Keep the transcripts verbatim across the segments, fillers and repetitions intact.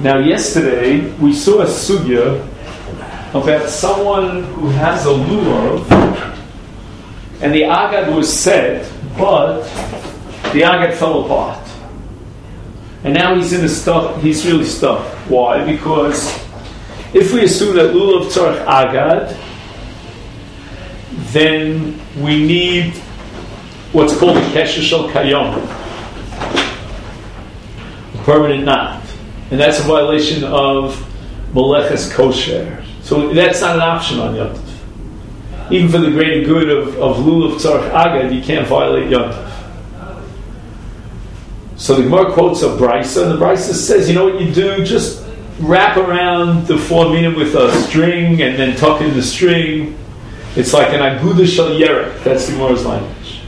Now, yesterday we saw a sugya about someone who has a lulav, and the agad was set, but the agad fell apart, and now he's in a stuck. He's really stuck. Why? Because if we assume that lulav tzarech agad, then we need what's called a kesher shel kayom, a permanent knot. And that's a violation of Meleches Kosher. So that's not an option on Yom Tov. Even for the greater good of, of Lulav Tzarech Agad, you can't violate Yom Tov. So the Gemara quotes a Brisa, and the Brisa says, you know what you do? Just wrap around the four minim with a string, and then tuck in the string. It's like an Aguda Shel Yerek. That's the Gemara's language.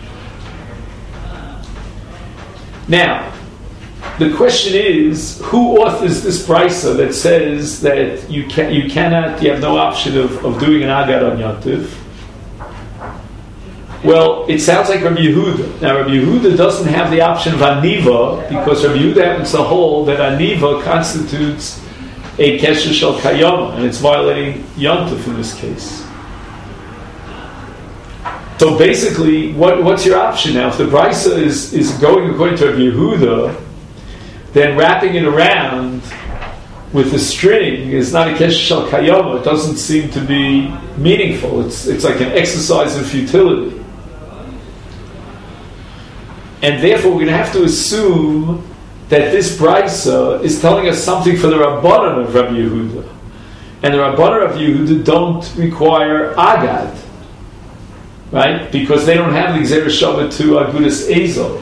Now, the question is, who authors this brisa that says that you can you cannot, you have no option of, of doing an agad on Yom Tov? Well, it sounds like Rabbi Yehuda. Now, Rabbi Yehuda doesn't have the option of aniva, because Rabbi Yehuda happens to hold that aniva constitutes a kesher shel kayama, and it's violating Yom Tov in this case. So basically, what, what's your option now? If the brisa is, is going according to Rabbi Yehuda, then wrapping it around with a string is not a kesher shel kayama. It doesn't seem to be meaningful. It's it's like an exercise in futility. And therefore, we're going to have to assume that this brisa is telling us something for the Rabbanan of Rabbi Yehuda. And the Rabbanan of Yehuda don't require agad, right? Because they don't have the Gzeira Shavah to Agudas Ezel.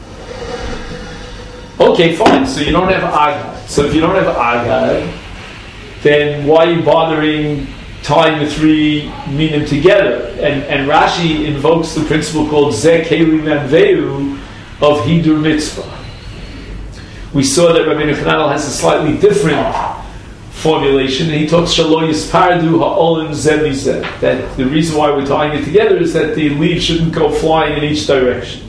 Okay, fine. So you don't have agad. So if you don't have agad, then why are you bothering tying the three minim together? And and Rashi invokes the principle called Zeh Keli Manveu of Hidur Mitzvah. We saw that Rabbi Nechanel has a slightly different formulation, and he talks Shalo Yispardu Ha'olim Zeh Mizeh. That the reason why we're tying it together is that the leaves shouldn't go flying in each direction.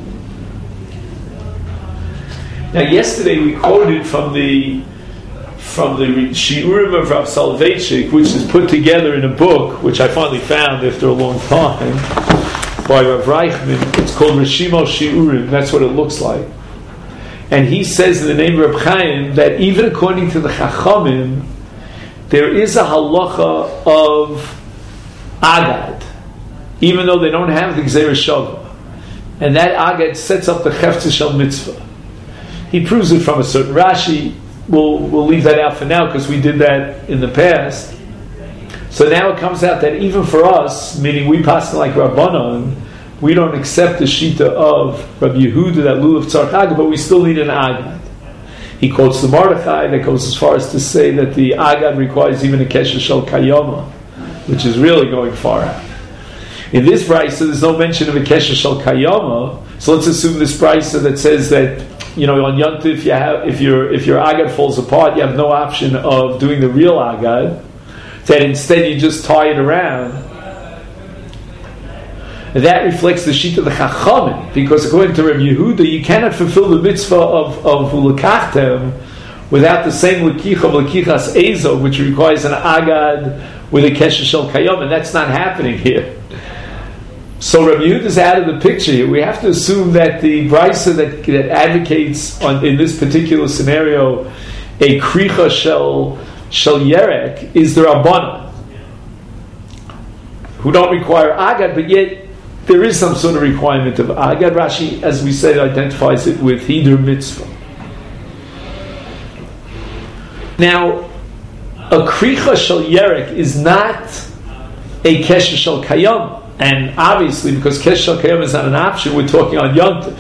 Now, yesterday we quoted from the from the Shiurim of Rav Soloveitchik, which is put together in a book, which I finally found after a long time, by Rav Reichman. It's called Reshimo Shiurim. That's what it looks like. And he says in the name of Reb Chaim that even according to the Chachamim, there is a halacha of agad, even though they don't have the Gzeira Shavah, and that agad sets up the Chefetz Shel Mitzvah. He proves it from a certain Rashi. We'll, we'll leave that out for now because we did that in the past. So now it comes out that even for us, meaning we pass like Rabbanon, we don't accept the shita of Rabbi Yehuda that lulav tzarech agad, but we still need an agad. He quotes the Mordechai that goes as far as to say that the agad requires even a kesher shel kayama, which is really going far out. In this brisa, there's no mention of a kesher shel kayama, so let's assume this brisa that says that, you know, on Yom Tov, if you have, if your if your agad falls apart, you have no option of doing the real agad. That instead you just tie it around. That reflects the sheet of the Chachamim, because according to Rabbi Yehuda, you cannot fulfill the mitzvah of of Ulekachtem without the same lekich of lekichas ezo, which requires an agad with a kesher shel kayom, and that's not happening here. So Rabbi Yehuda is out of the picture here. We have to assume that the brisa that, that advocates on, in this particular scenario a kricha shel shel yerek is the Rabbanan, who don't require agad, but yet there is some sort of requirement of agad. Rashi, as we said, identifies it with hidur mitzvah. Now, a kricha shel yerek is not a kesher shel kayom. And obviously, because Kesher Shel Kayom is not an option, we're talking on Yom Tov.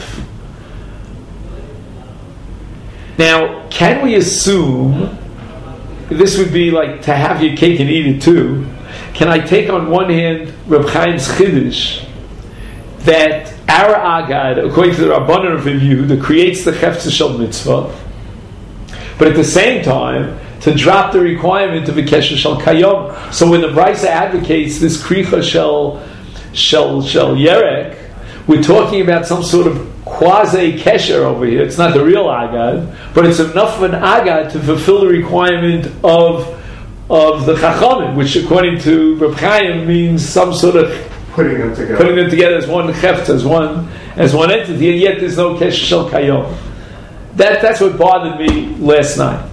Now, can we assume, this would be like to have your cake and eat it too, can I take on one hand Reb Chaim's Chiddush, that our Agad, according to the Rabbanan of Yehuda, creates the Chefetz Shel Mitzvah, but at the same time, to drop the requirement of a Kesher Shel Kayom. So when the Brisa advocates this Kricha Shel Shel Shel Yerek, we're talking about some sort of quasi kesher over here. It's not the real agad, but it's enough of an agad to fulfill the requirement of of the chachamim, which according to Reb Chaim means some sort of putting them together, putting them together as one chefta, as one as one entity, and yet there's no kesher shel kayom. That that's what bothered me last night.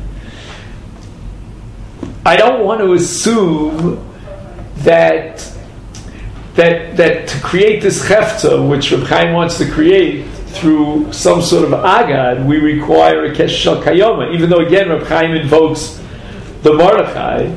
I don't want to assume that that that to create this chefta, which Reb Chaim wants to create through some sort of agad, we require a kesher shel kayoma. Even though again Reb Chaim invokes the Mordechai,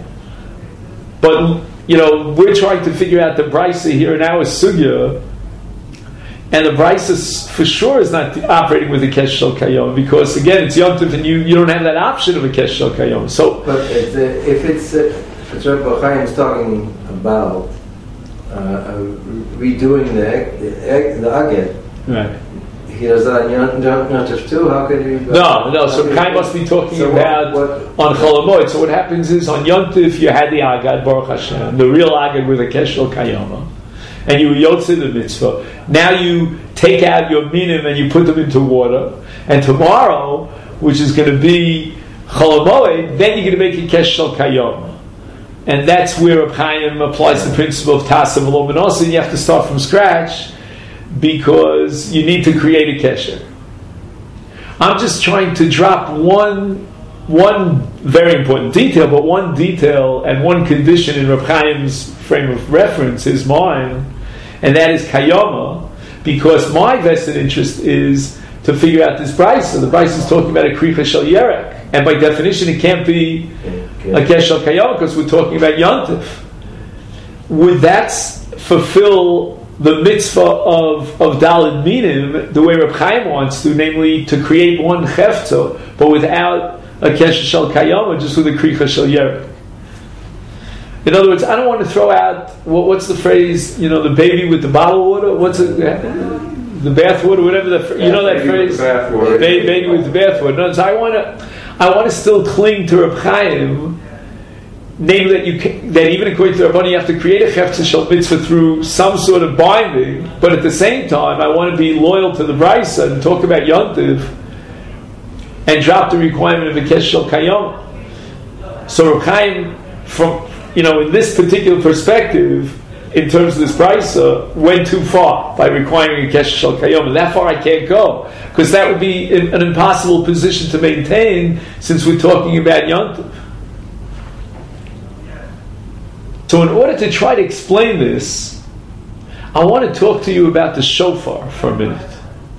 but you know we're trying to figure out the brisa here in our sugya, and the brisa for sure is not operating with a kesher shel kayom, because again it's Yom Tov and you, you don't have that option of a kesher shel kayom. So, but it's, uh, if it's uh, if Reb Chaim is talking about uh, uh, redoing the the, the aged, right? He does that on Yom Tov too. How could he? No, no. So Chaim must be talking so about what, what, on Chol Hamoed. So what happens is on Yom Tov you had the agad Baruch Hashem, the real agad with a kesher shel kayoma, and you yotze the mitzvah. Now you take out your minim and you put them into water. And tomorrow, which is going to be Chol Hamoed, then you're going to make a kesher shel kayoma. And that's where Reb Chaim applies the principle of Tasa V'lo Menasa, and you have to start from scratch, because you need to create a kesher. I'm just trying to drop one one very important detail, but one detail and one condition in Reb Chaim's frame of reference is mine, and that is kayoma, because my vested interest is to figure out this brisa. The brisa is talking about a kricha shel yerek, and by definition it can't be a kesher shel kayoma because we're talking about yontif. Would that fulfill the mitzvah of, of Daled Minim the way Reb Chaim wants to, namely to create one chefta, but without a kesher shel kayoma, just with a kricha shel yerek? In other words, I don't want to throw out what, what's the phrase? You know, the baby with the bottled water. What's it? The bath water, whatever the you know that baby phrase. With the bath water. Baby, baby with the bath water. No, so I want to, I want to still cling to Reb Chaim. Namely, that you can, that even according to Rabbani, you have to create a chefta shel mitzvah through some sort of binding, but at the same time, I want to be loyal to the brisa and talk about yontiv and drop the requirement of a kesher shel kayom. So Reb Chaim, from you know, in this particular perspective, in terms of this brisa, went too far by requiring a kesher shel kayom, and that far I can't go because that would be an impossible position to maintain since we're talking about yontiv. So in order to try to explain this, I want to talk to you about the shofar for a minute.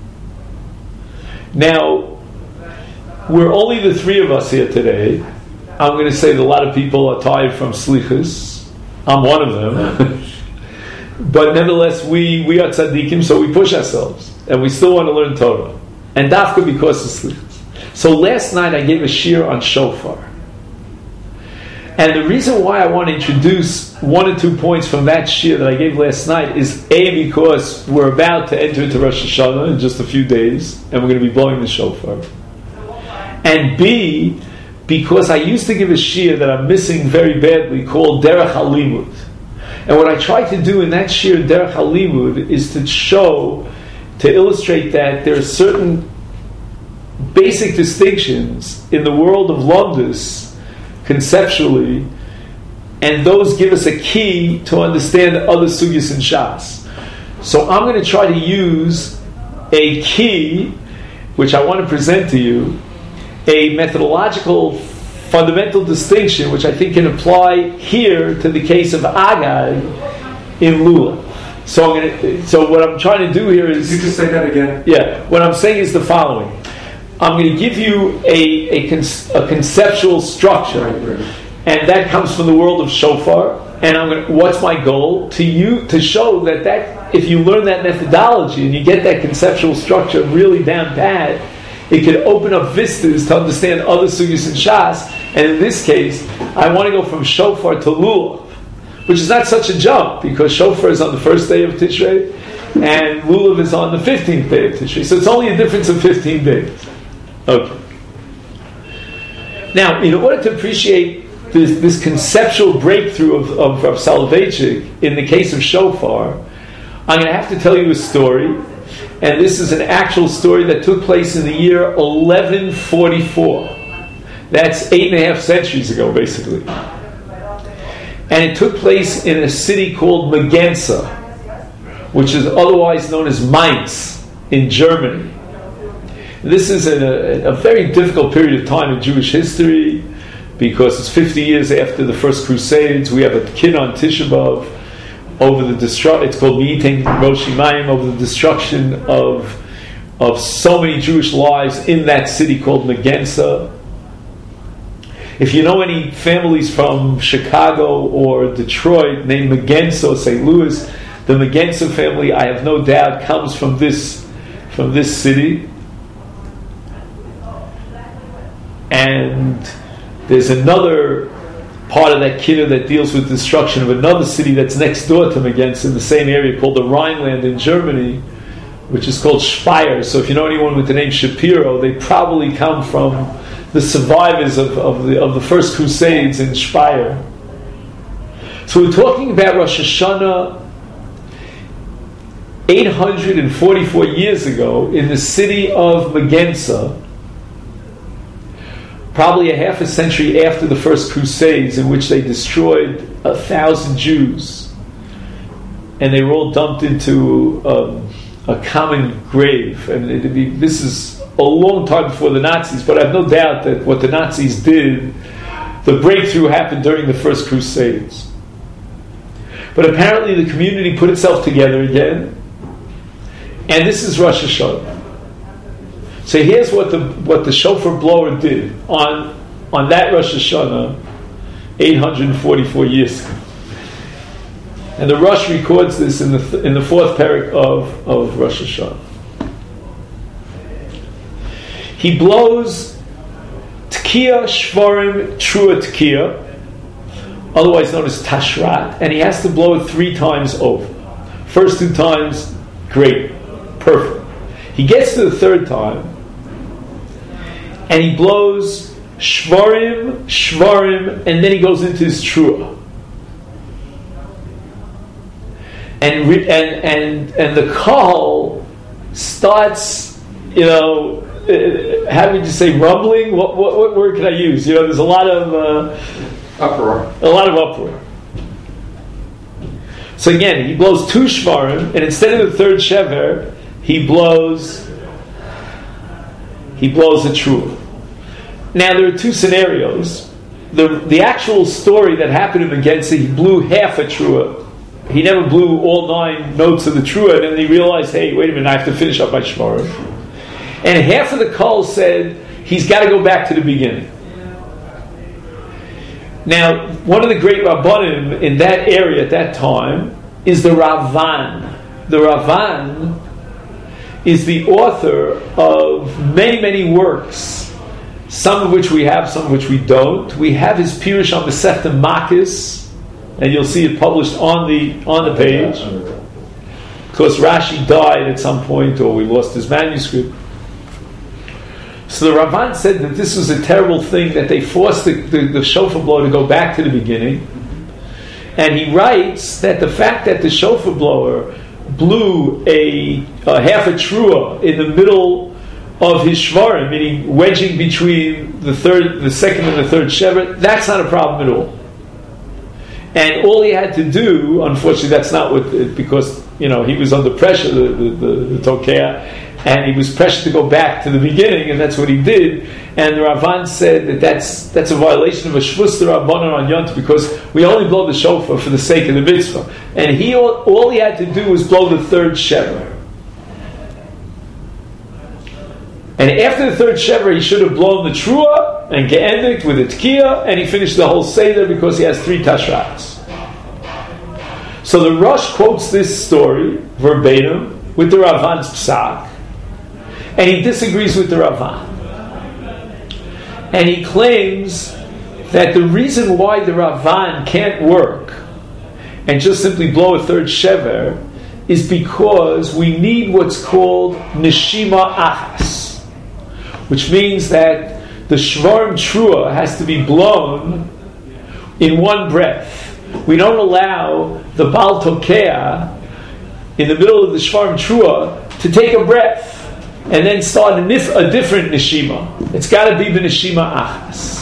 Now, we're only the three of us here today. I'm going to say that a lot of people are tired from slichus. I'm one of them. But nevertheless, we, we are tzaddikim, so we push ourselves. And we still want to learn Torah. And dafka because of slichus. So last night I gave a shiur on shofar. And the reason why I want to introduce one or two points from that shiur that I gave last night is A, because we're about to enter into Rosh Hashanah in just a few days, and we're going to be blowing the shofar. And B, because I used to give a shiur that I'm missing very badly called Derech HaLimud. And what I try to do in that shiur, Derech HaLimud, is to show, to illustrate that there are certain basic distinctions in the world of Lomdus conceptually, and those give us a key to understand other sugyas in Shas. So I'm going to try to use a key, which I want to present to you, a methodological fundamental distinction, which I think can apply here to the case of Agad in Lulav. So I'm going to, so what I'm trying to do here is... Could you just say that again? Yeah. What I'm saying is the following. I'm going to give you a a, con- a conceptual structure, right, right. and that comes from the world of shofar. And I'm going to, what's my goal? To you to show that, that if you learn that methodology and you get that conceptual structure really down pat, it could open up vistas to understand other sugyas and shas. And in this case, I want to go from shofar to lulav, which is not such a jump because shofar is on the first day of Tishrei and lulav is on the fifteenth day of Tishrei. So it's only a difference of fifteen days. Okay. Now, in order to appreciate this, this conceptual breakthrough of, of, of Soloveitchik in the case of shofar, I'm going to have to tell you a story, And this is an actual story that took place in the year eleven forty-four. That's eight and a half centuries ago, basically. And it took place in a city called Magenza, which is otherwise known as Mainz in Germany. This is a, a very difficult period of time in Jewish history because it's fifty years after the First Crusades. We have a Kinnon Tisha B'Av over the destruction. It's called Mi'iteng Rosh Mayim, over the destruction of of so many Jewish lives in that city called Magenza. If you know any families from Chicago or Detroit named Magenza or Saint Louis, the Magenza family, I have no doubt, comes from this from this city. And there's another part of that kinnah that deals with destruction of another city that's next door to Magenza in the same area called the Rhineland in Germany, which is called Speyer. So if you know anyone with the name Shapiro, they probably come from the survivors of, of the of the first Crusades in Speyer. So we're talking about Rosh Hashanah eight hundred forty-four years ago in the city of Magenza, probably a half a century after the first Crusades, in which they destroyed a thousand Jews, and they were all dumped into um, a common grave. And it'd be, this is a long time before the Nazis, but I have no doubt that what the Nazis did, the breakthrough happened during the first Crusades. But apparently the community put itself together again, and this is Rosh Hashanah. So here's what the what the shofar blower did on on that Rosh Hashanah eight hundred forty-four years ago. And the Rosh records this in the th- in the fourth parak of, of Rosh Hashanah. He blows Tkiya Shvarim Trua Tkiya, otherwise known as Tashrat, and he has to blow it three times over. First two times, great, perfect. He gets to the third time, and he blows Shvarim, Shvarim, and then he goes into his Trua. And re- and and and the call starts, you know, uh, how would you say, rumbling? What, what what word can I use? You know, there's a lot of uh, uproar. A lot of uproar. So again, he blows two Shvarim, and instead of the third Shever, he blows he blows a Trua. Now there are two scenarios. The the actual story that happened in Magenza, he blew half a Trua. He never blew all nine notes of the Trua, and then he realized, hey, wait a minute, I have to finish up my Shvarim. And half of the Kol said he's got to go back to the beginning. Now, one of the great Rabbanim in that area at that time is the Ravan. The Ravan is the author of many, many works, some of which we have, some of which we don't. We have his Pirush on Masechta Makis, and you'll see it published on the on the page. Because Rashi died at some point, or we lost his manuscript. So the Ravan said that this was a terrible thing, that they forced the, the, the shofar blower to go back to the beginning. And he writes that the fact that the shofar blower blew a, a half a trua in the middle of his shvarim, meaning wedging between the third, the second and the third shever, that's not a problem at all. And all he had to do, unfortunately, that's not what, because you know he was under pressure, the the, the, the Tokea, and he was pressured to go back to the beginning, and that's what he did. And the Ravan said that that's that's a violation of a shvus d'Rabbanan on Yom Tov, because we only blow the shofar for the sake of the mitzvah. And he all, all he had to do was blow the third shever. And after the third shever, he should have blown the trua and ge'endikt with the tkiya, and he finished the whole seder because he has three tashrats. So the Rosh quotes this story verbatim with the Ravan's psak, and he disagrees with the Ravan. And he claims that the reason why the Ravan can't work and just simply blow a third shever is because we need what's called neshima achas, which means that the shvarim trua has to be blown in one breath. We don't allow the Baal Tokea in the middle of the shvarim trua to take a breath and then start a, nif- a different neshima. It's got to be the neshima achas.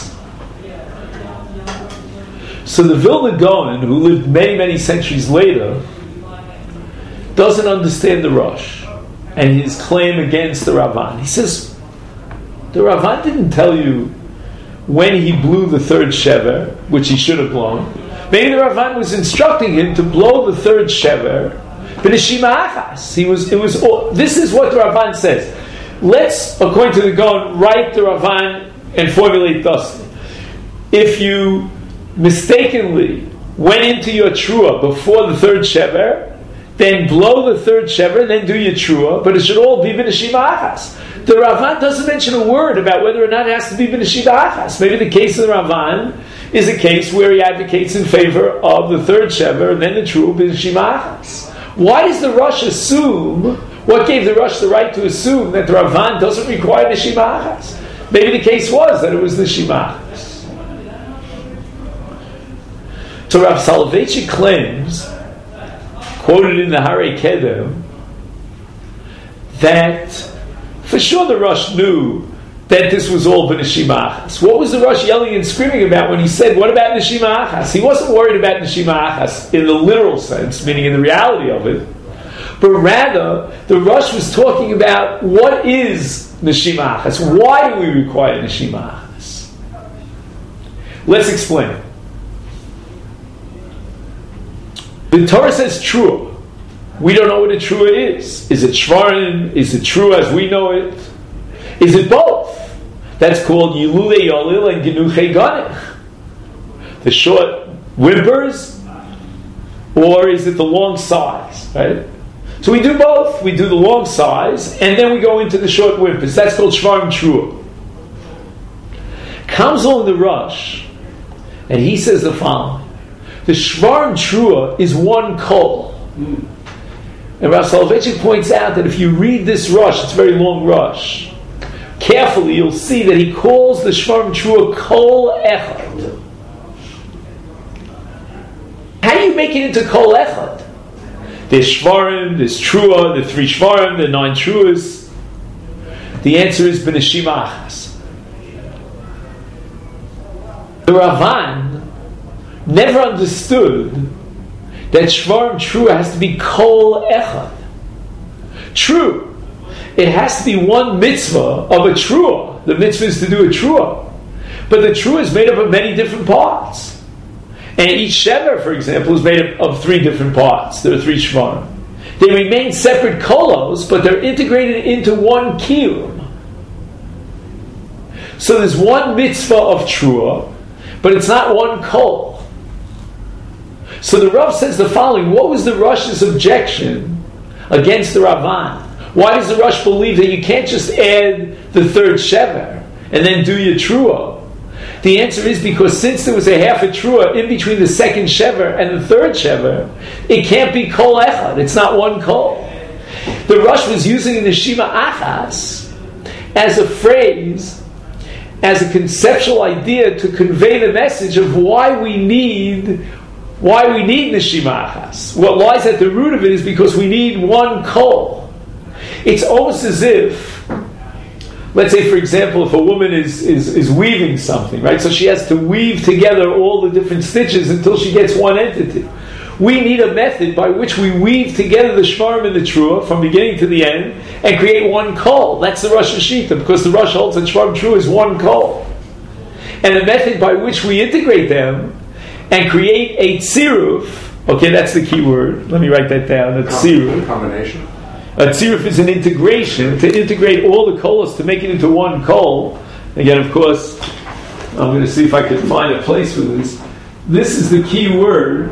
So the Vilna Gaon, who lived many, many centuries later, doesn't understand the Rosh and his claim against the Ravan. He says, the Ravan didn't tell you when he blew the third shever, which he should have blown. Maybe the Ravan was instructing him to blow the third shever, but neshima achas. He was. It was. Oh, this is what the Ravan says. Let's, according to the Gaon, write the Ravan and formulate thus: if you mistakenly went into your trua before the third shever, then blow the third shever and then do your trua, but it should all be b'neshima achas. The Ravan doesn't mention a word about whether or not it has to be b'neshima achas. Maybe the case of the Ravan is a case where he advocates in favor of the third shever and then the trua b'neshima achas. Why does the Rosh assume, what gave the Rosh the right to assume that the Ravan doesn't require neshima achas? Maybe the case was that it was neshima achas. So Rav Soloveitchik claims, quoted in the Harei Kedem, that for sure the Rosh knew that this was all b'neshima achas. What was the Rosh yelling and screaming about when he said, what about neshima achas? He wasn't worried about neshima achas in the literal sense, meaning in the reality of it, but rather the Rosh was talking about what is neshima achas. Why do we require neshima achas? Let's explain. The Torah says true. We don't know what a trua is. Is it shvarim? Is it true as we know it? Is it both? That's called Yilule Yolil and Genuche Ganech. The short whimpers, or is it the long sighs? Right? So we do both. We do the long sighs, and then we go into the short whimpers. That's called shvarim trua. Comes along the Rosh, and he says the following. The shvarim trua is one kol. Mm. And Rav Soloveitchik points out that if you read this Rosh, it's a very long Rosh, carefully you'll see that he calls the shvarim trua kol echad. How do you make it into kol echad? There's shvarim, there's trua, the three shvarim, the nine truas. The answer is b'neshima achas. The Ravan never understood that shvarim trua has to be kol echad. True, it has to be one mitzvah of a trua. The mitzvah is to do a trua, but the trua is made up of many different parts, and each shever, for example, is made up of three different parts. There are three shvarim. They remain separate kolos, but they're integrated into one kiyum. So there's one mitzvah of trua, but it's not one kol. So the Rav says the following: what was the Rosh's objection against the Ravan? Why does the Rosh believe that you can't just add the third shever and then do your trua? The answer is because since there was a half a trua in between the second shever and the third shever, it can't be kol echad. It's not one kol. The Rosh was using neshima achas as a phrase, as a conceptual idea to convey the message of why we need Why we need neshima achas. What lies at the root of it is because we need one kol. It's almost as if, let's say, for example, if a woman is, is, is weaving something, right? So she has to weave together all the different stitches until she gets one entity. We need a method by which we weave together the shvarim and the trua from beginning to the end and create one kol. That's the Rosh Hashita, because the Rosh holds that shvarim trua is one kol. And the method by which we integrate them and create a tziruf. Okay, that's the key word. Let me write that down. A tziruf. Combination. A tziruf is an integration, to integrate all the kolos to make it into one kol. Again, of course, I'm going to see if I can find a place for this. This is the key word.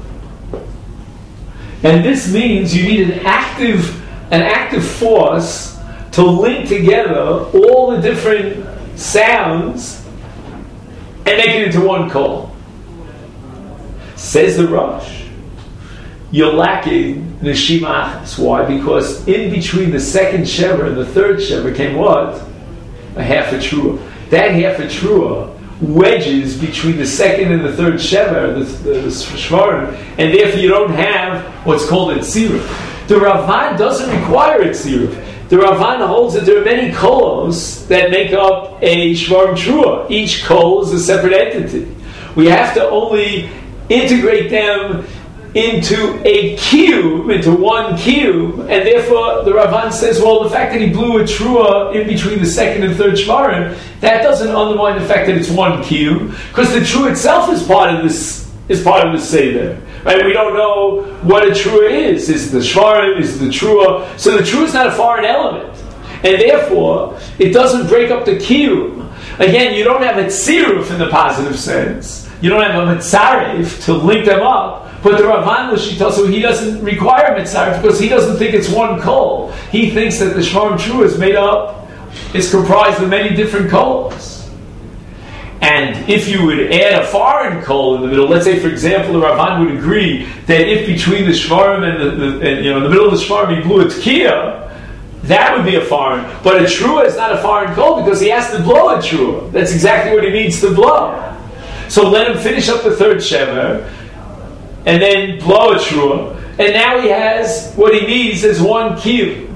And this means you need an active, an active force to link together all the different sounds and make it into one kol. Says the Rosh, you're lacking neshima achas. Why? Because in between the second shever and the third shever came what? A half a trua. That half a trua wedges between the second and the third shever, the, the, the shvarim, and therefore you don't have what's called a tziruf. The Ramban doesn't require a tziruf. The Ramban holds that there are many kolos that make up a shvarim trua. Each kol is a separate entity. We have to only integrate them into a cube, into one cube, and therefore the Ramban says, well, the fact that he blew a trua in between the second and third shvarim, that doesn't undermine the fact that it's one cube, because the trua itself is part of this, is part of the seder. Right? We don't know what a trua is. Is it the shvarim? Is it the trua? So the trua is not a foreign element, and therefore it doesn't break up the cube. Again, you don't have a tziruf in the positive sense. You don't have a mitzaref to link them up. But the Ramban L'Shitaso, he doesn't require mitzaref because he doesn't think it's one kol. He thinks that the shvarim trua is made up, it's comprised of many different kols. And if you would add a foreign kol in the middle, let's say, for example, the Ramban would agree that if between the shvarim and, the, the, and you know, in the middle of the shvarim he blew a tkiya, that would be a foreign. But a trua is not a foreign kol because he has to blow a trua. That's exactly what he needs to blow. So let him finish up the third shever, and then blow a trua, and now he has what he needs is one cube.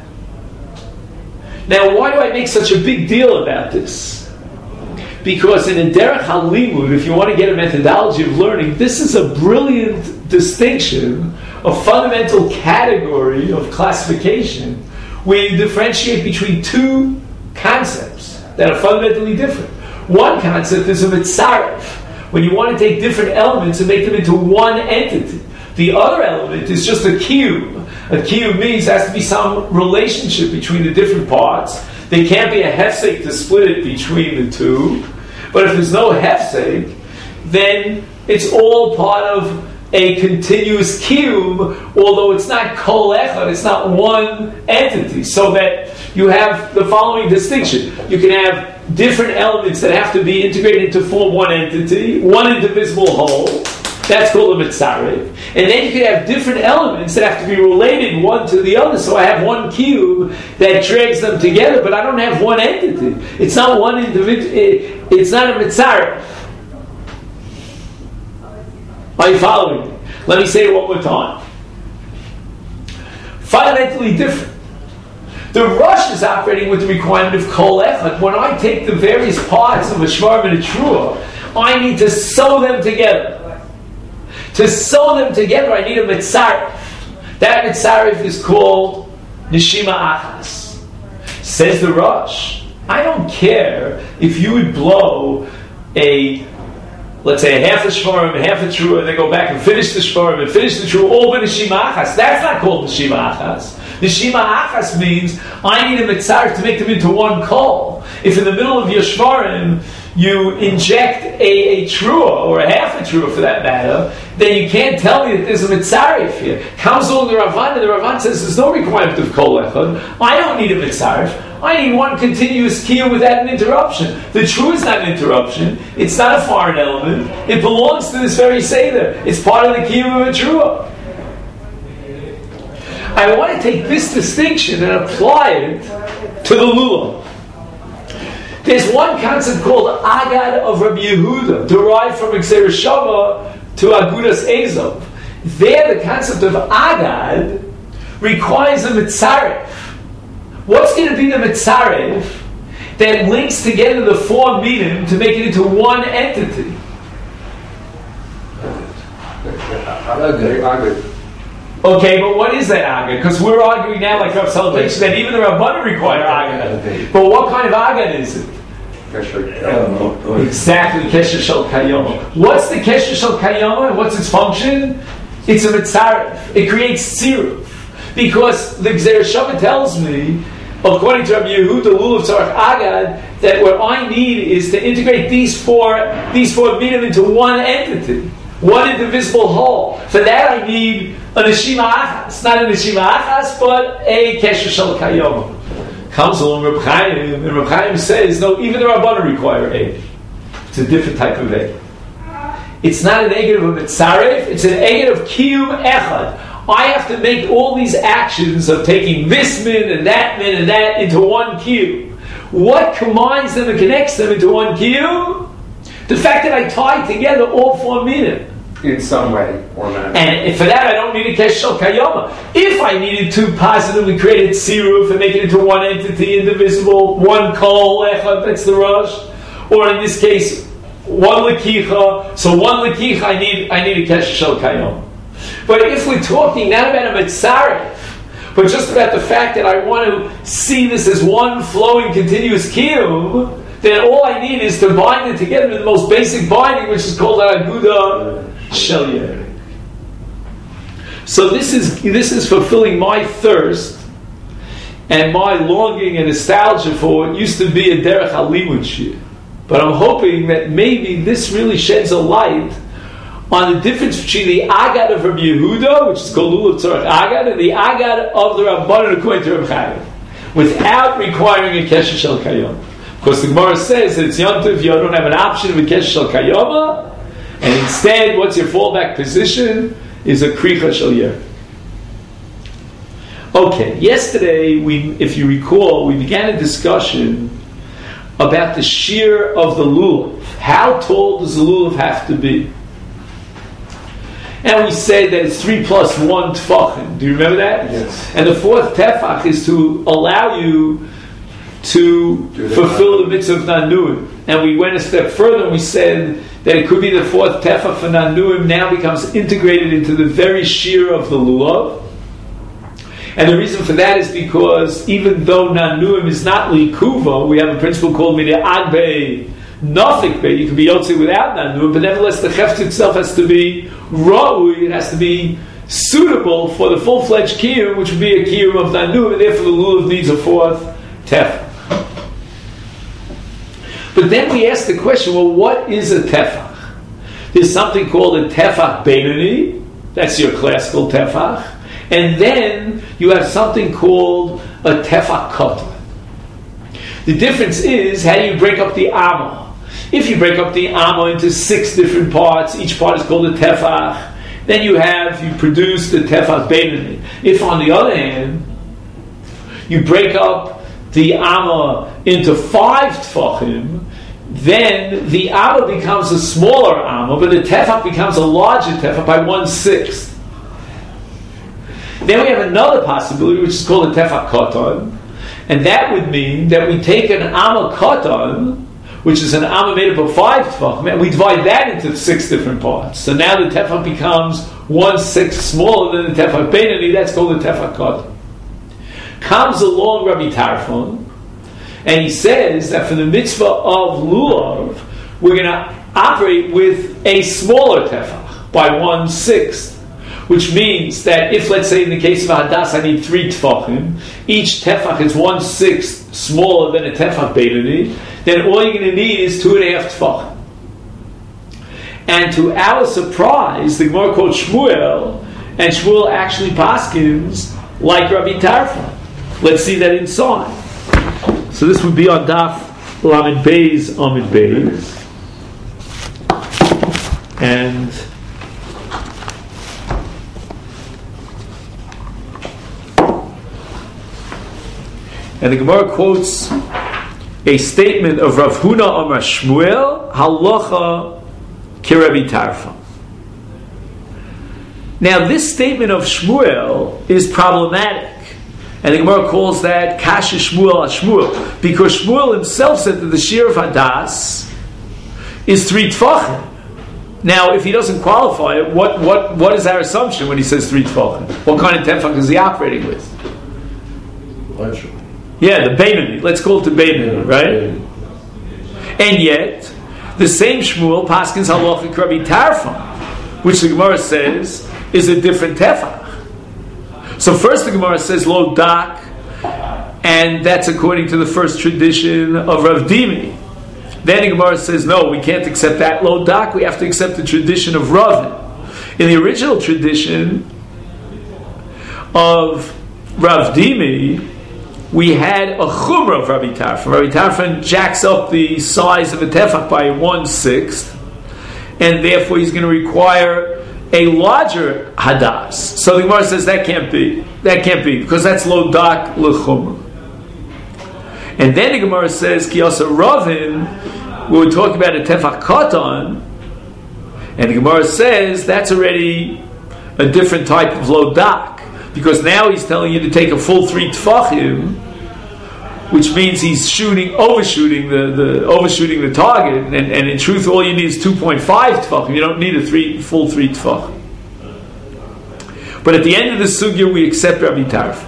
Now, why do I make such a big deal about this? Because in a derech halimud, if you want to get a methodology of learning, this is a brilliant distinction, a fundamental category of classification, where you differentiate between two concepts that are fundamentally different. One concept is a mitzaref, when you want to take different elements and make them into one entity. The other element is just a cube. A cube means there has to be some relationship between the different parts. There can't be a hefsek to split it between the two. But if there's no hefsek, then it's all part of a continuous cube, although it's not kol echad, it's not one entity. So that you have the following distinction. You can have different elements that have to be integrated to form one entity, one indivisible whole. That's called a mitzaref. And then you can have different elements that have to be related one to the other. So I have one cube that drags them together, but I don't have one entity. It's not one individual. It's not a mitzaref. Are you following me? Let me say it one more time. Fundamentally different. The Rosh is operating with the requirement of kol echad. When I take the various parts of a shvarim and a trua, I need to sew them together. To sew them together, I need a mitzaref. That mitzaref is called neshima achas. Says the Rosh, I don't care if you would blow a, let's say, a half a shvarim, a half a trua, and then go back and finish the shvarim and finish the trua, all by neshima achas. That's not called neshima achas. Neshima achas means I need a mitzaref to make them into one kol. If in the middle of your shvarim you inject a, a trua, or a half a trua for that matter, then you can't tell me that there's a mitzaref here. Comes along the Ravan, and the Ravan says there's no requirement of kol echad. I don't need a mitzaref. I need one continuous kiyum without an interruption. The trua is not an interruption. It's not a foreign element. It belongs to this very seder. It's part of the kiyum of a trua. I want to take this distinction and apply it to the lulav. There's one concept called Agad of Rabbi Yehuda, derived from Gzeira Shava to Agudas Ezov. There, the concept of Agad requires a mitzaref. What's going to be the mitzaref that links together the four minim to make it into one entity? Agad. Okay, but what is that agad? Because we're arguing now, like Rav Soloveitchik, that even the Rabbanim require agad. But what kind of agad is it? Exactly, kesher shel kayoma. What's the kesher shel kayoma and what's its function? It's a mitzaref. It creates tziruf. Because the Gzeira Shava tells me, according to Rabbi Yehuda, lulav tzarech agad, that what I need is to integrate these four these four minim into one entity, one indivisible whole. For that I need a neshima achas, not a neshima achas, but a kesher shel kayoma. Comes along Reb Chaim, and Reb Chaim says, no, even the Rabbanim require egg. It's a different type of egg. It's not an egg of a mitzaref, it's an egg of kiyum echad. I have to make all these actions of taking this min and that min and that into one kiyum. What combines them and connects them into one kiyum? The fact that I tie together all four minim. in some way or manner. And for that, I don't need a Kesher Shel Kayoma. If I needed to positively create a tziruf and make it into one entity, indivisible, one kol echad, that's the Rosh, or in this case, one lekicha. So one lekicha, I need I need a Kesher Shel Kayoma. But if we're talking not about a mitzaref, but just about the fact that I want to see this as one flowing, continuous kiyum, then all I need is to bind it together in the most basic binding, which is called an aguda shel yerik. So this is this is fulfilling my thirst and my longing and nostalgia for what used to be a derech halimud shir. But I'm hoping that maybe this really sheds a light on the difference between the Agad of Rabbi Yehuda, which is called Lulav Tzorach Agad, and the Agad of the Rabbanan according to Rabbi Chaim, without requiring a Kesher Shel Kayoma. Because the Gemara says that it's Yontif, you don't have an option of a Kesher Shel Kayoma, and instead, what's your fallback position? Is a Kricha Shel Yer. Okay, yesterday, we, if you recall, we began a discussion about the shear of the Lulav. How tall does the Lulav have to be? And we said that it's three plus one tefachim. Do you remember that? Yes. And the fourth tefach is to allow you to fulfill the mitzvah of nanuim. And we went a step further and we said that it could be the fourth tefach for nanuim now becomes integrated into the very shear of the lulav. And the reason for that is because even though nanuim is not likuva, we have a principle called mid'agbe nafik be. You can be yotze without nanuim, but nevertheless the chefetz itself has to be ra'ui. It has to be suitable for the full-fledged kiyum, which would be a kiyum of nanuim, and therefore the lulav needs a fourth tefach. But then we ask the question: well, what is a tefach? There's something called a tefach beinoni. That's your classical tefach, and then you have something called a tefach katan. The difference is how do you break up the amma. If you break up the amma into six different parts, each part is called a tefach, then you have, you produce the tefach beinoni. If on the other hand, you break up the amma into five tefachim, then the amma becomes a smaller amma, but the tefach becomes a larger tefach by one-sixth. Then we have another possibility, which is called a tefach katan, and that would mean that we take an amma katan, which is an amma made up of five tefachim, and we divide that into six different parts. So now the tefach becomes one-sixth smaller than the tefach beinoni. That's called the tefach katan. Comes along Rabbi Tarfon, and he says that for the mitzvah of lulav, we're going to operate with a smaller tefach by one-sixth. Which means that if, let's say, in the case of hadas, I need three tefachim, each tefach is one-sixth smaller than a tefach beinoni, then all you're going to need is two and a half tefachim. And to our surprise, the Gemara called Shmuel, and Shmuel actually paskins like Rabbi Tarfon. Let's see that inside. So this would be on Daf Lamed Beis Amid Beis. And And the Gemara quotes a statement of Rav Huna Amar Shmuel, Halacha Kirabi Tarfa. Now this statement of Shmuel is problematic. And the Gemara calls that Kasha Shmuel al Shmuel, because Shmuel himself said that the shear of Hadas is three tefachim. Now, if he doesn't qualify it, what, what, what is our assumption when he says three tefachim? What kind of tefach is he operating with? Yeah, the beinoni. Let's call it the beinoni, right? And yet, the same Shmuel paskins halachic Rabbi Tarfon, which the Gemara says is a different tefach. So first the Gemara says lo dak, and that's according to the first tradition of Rav Dimi. Then the Gemara says no, we can't accept that lo dak. We have to accept the tradition of Ravin. In the original tradition of Rav Dimi, we had a chumrah of Rabbi Tarfon. Rabbi Tarfon jacks up the size of a tefach by one-sixth, and therefore he's going to require a larger hadas. So the Gemara says that can't be. That can't be, because that's lo dak l'chumrah. And then the Gemara says, ki asa ravin, we were talking about a tefach katan, And the Gemara says that's already a different type of lodak, because now he's telling you to take a full three tfachim, which means he's shooting, overshooting the, the overshooting the target, and, and in truth, all you need is two point five tfachim. You don't need a three full three tfachim. But at the end of the sugya, we accept Rabbi Tarfon.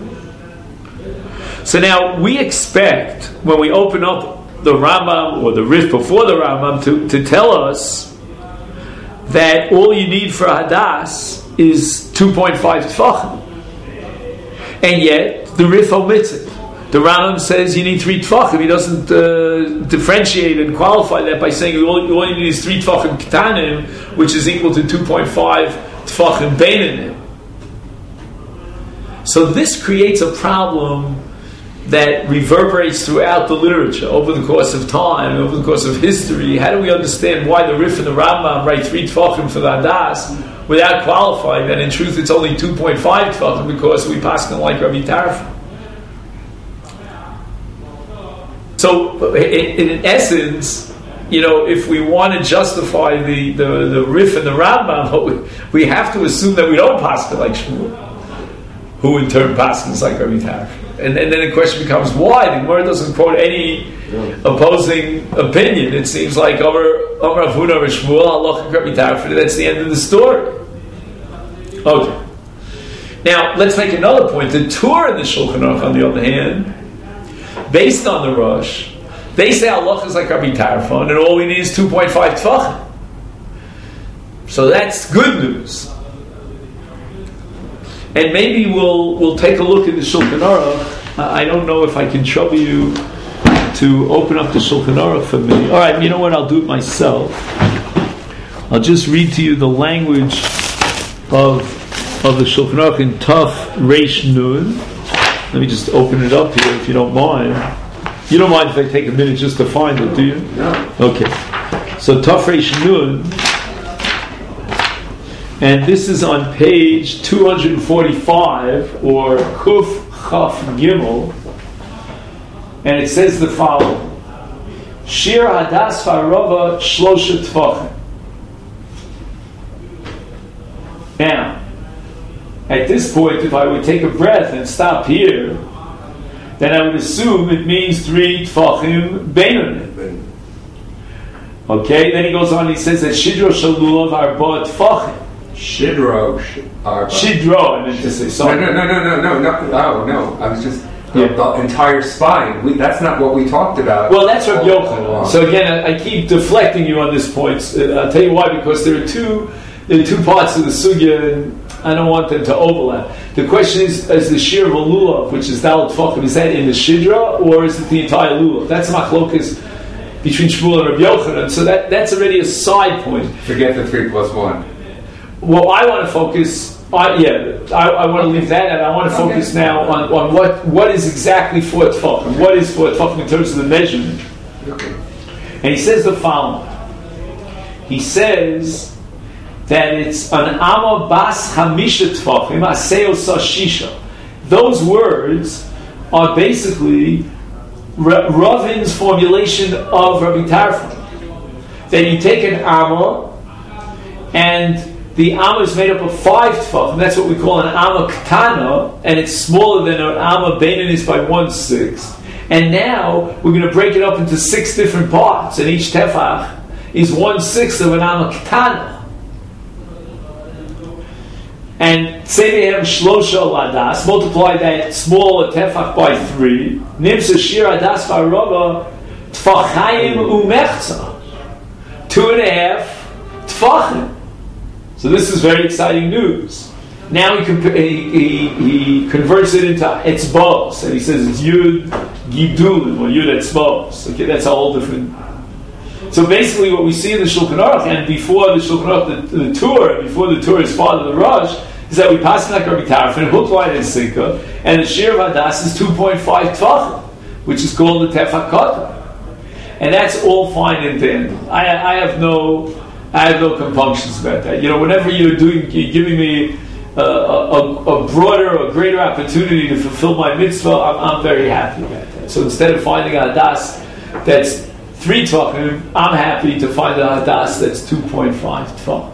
So now we expect when we open up the Rambam or the Rif before the Rambam to, to tell us that all you need for Hadas is two point five tfachim, and yet the Rif omits it. The Rambam says you need three tfachim. He doesn't uh, differentiate and qualify that by saying all, all you need is three tfachim ketanim, which is equal to two point five tfachim beinanim. So this creates a problem that reverberates throughout the literature over the course of time, over the course of history. How do we understand why the Rif and the Rambam write three tfachim for the Hadas without qualifying that in truth it's only two point five tfachim because we paskin like Rabbi Tarfon? So, in, in essence, you know, if we want to justify the, the, the Rif and the Rambam, we, we have to assume that we don't paskin like Shmuel, who in turn paskins like Rabbi Tarfon. And, and then the question becomes why? The Gemara doesn't quote any opposing opinion. It seems like over over Avuna or Shmuel, Allah Rabbi Tarfon. That's the end of the story. Okay. Now let's make another point. The Torah in the Shulchan Aruch, on the other hand, based on the Rosh, they say Allah is like Rabbi Tarfon, and all we need is two point five tfachim. So that's good news. And maybe we'll we'll take a look at the Shulchan Aruch. I don't know if I can trouble you to open up the Shulchan Aruch for me. All right, you know what? I'll do it myself. I'll just read to you the language of of the Shulchan Aruch in Taf Reish Nun. Let me just open it up here, if you don't mind. You don't mind if I take a minute just to find it, do you? No. Okay. So Taf Reish Nun. And this is on page two forty-five, or Kuf Chaf Gimel, and it says the following: Shir Hadas Farova Shlosha Tfachim. Now, at this point, if I would take a breath and stop here, then I would assume it means three Tfachim Beinonim. Okay, then he goes on, he says that Shidro Shalulav Arba Tfachim. Shidro. Arba. Shidro, I meant to say sorry. No, no, no, no, no, no, no, oh, no. I was just the, Yeah. the entire spine. We, that's not what we talked about. Well, that's Rabbi all Yochanan. along. So again, I, I keep deflecting you on this point. Uh, I'll tell you why, because there are two there are two parts of the sugya, and I don't want them to overlap. The question is, is the shir of a lulav, which is dalat tfachim, is that in the shidra, or is it the entire lulav? That's machlokas between Shmuel and Rabbi Yochanan. So that, that's already a side point. Forget the three plus one. Well, I want to focus on, yeah, I, I want to leave that, and I want to focus Okay. now on, on what, what is exactly four tfachim. What is four tfachim in terms of the measurement? Okay. And he says the following. He says that it's an amma bas hamisha tfachim aseo sashisha. Those words are basically Ravin's formulation of Rabbi Tarfon. That you take an amma, and the amma is made up of five tfachim. That's what we call an amma ketana, and it's smaller than an amma beinin is by one sixth. And now we're going to break it up into six different parts, and each tefach is one sixth of an amma ketana. And say they have shlosha ladas, multiply that small tefach by three. Nimsa shir adas v'arova tfachayim umechza, two and a half tfachim. So this is very exciting news. Now he, comp- he, he, he converts it into etzbos, and he says it's yud gidulim or yud etzbos. Okay, that's a whole different. So basically, what we see in the Shulchan Aruch, and before the Shulchan Aruch, the, the Torah, before the Torah is part of the Rosh, is that we pass like Rabbi Tarfon, hook, line, and sinker, and the shir of Hadas is two point five tfachim, which is called the tefach katan, and that's all fine and dandy. I, I have no. I have no compunctions about that. You know, whenever you're doing, you're giving me a, a, a broader or greater opportunity to fulfill my mitzvah, I'm, I'm very happy about that. So instead of finding a das that's three tefachim, I'm happy to find a hadas that's two point five tefachim.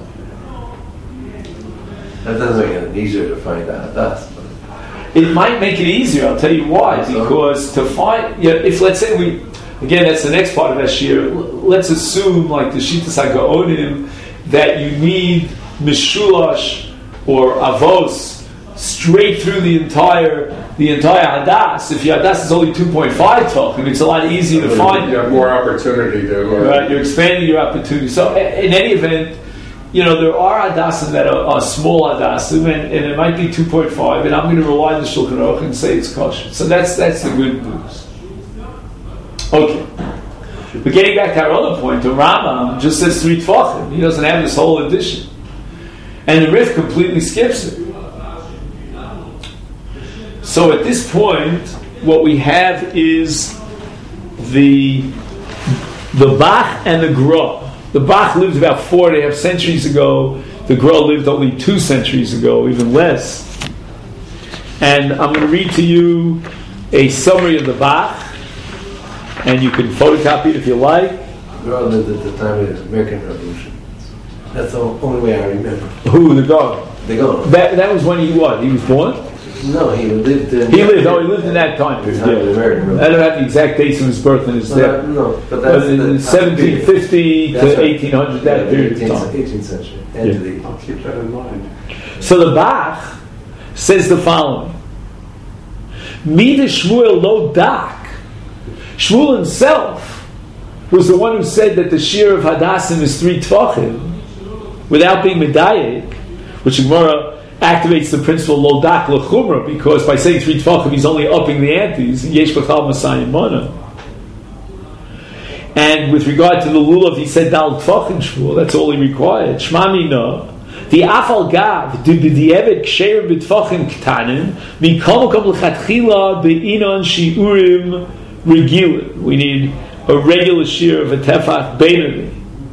That doesn't make it easier to find a hadas. It might make it easier. I'll tell you why. Because to find, you know, if let's say we, again, that's the next part of Ashir. Let's assume, like the Shitas HaGaonim, that you need Mishulash or Avos straight through the entire the entire Hadas. If your Hadas is only two point five tefachim, it's a lot easier to find. You have more opportunity to. Uh, right, you're expanding your opportunity. So, in any event, you know, there are Hadasim that are, are small Hadasim, and, and it might be two point five, and I'm going to rely on the Shulchan Aruch and say it's kosher. So that's that's the good news. Okay. But getting back to our other point, the Rambam just says three tefachim. He doesn't have this whole addition. And the Rif completely skips it. So at this point, what we have is the the Bach and the Gra. The Bach lived about four and a half centuries ago. The Gra lived only two centuries ago, even less. And I'm going to read to you a summary of the Bach, and you can photocopy it if you like. Gra lived at the time of the American Revolution. That's the only way I remember. Who, the Gra? The Gra. That, that was when he what? He was born? No, he lived in... He lived, oh, he lived in that time period. Time of the American Revolution. I don't have the exact dates of his birth and his No, death. no, but that's But in seventeen fifty to right. eighteen hundred, that Yeah, period of eighteenth, time. eighteenth century. End Yeah. of the... I'll keep that in mind. So the Bach says the following: Mida Shmuel lo dak. Shmuel himself was the one who said that the shear of Hadassim is three tefachim, without being medayek, which Gemara activates the principle lo dak lechumra, because by saying three tefachim he's only upping the antes. Yesh b'chal masayim mana. And with regard to the lulav, he said dal tefachim Shmuel. That's all he required. Shma mina. The afal gav the b'di'evet ksheir b'tefachim ktanim mikol makom l'chatchila be'inon shiurim regilim. We need a regular shear of a tefach beinoni.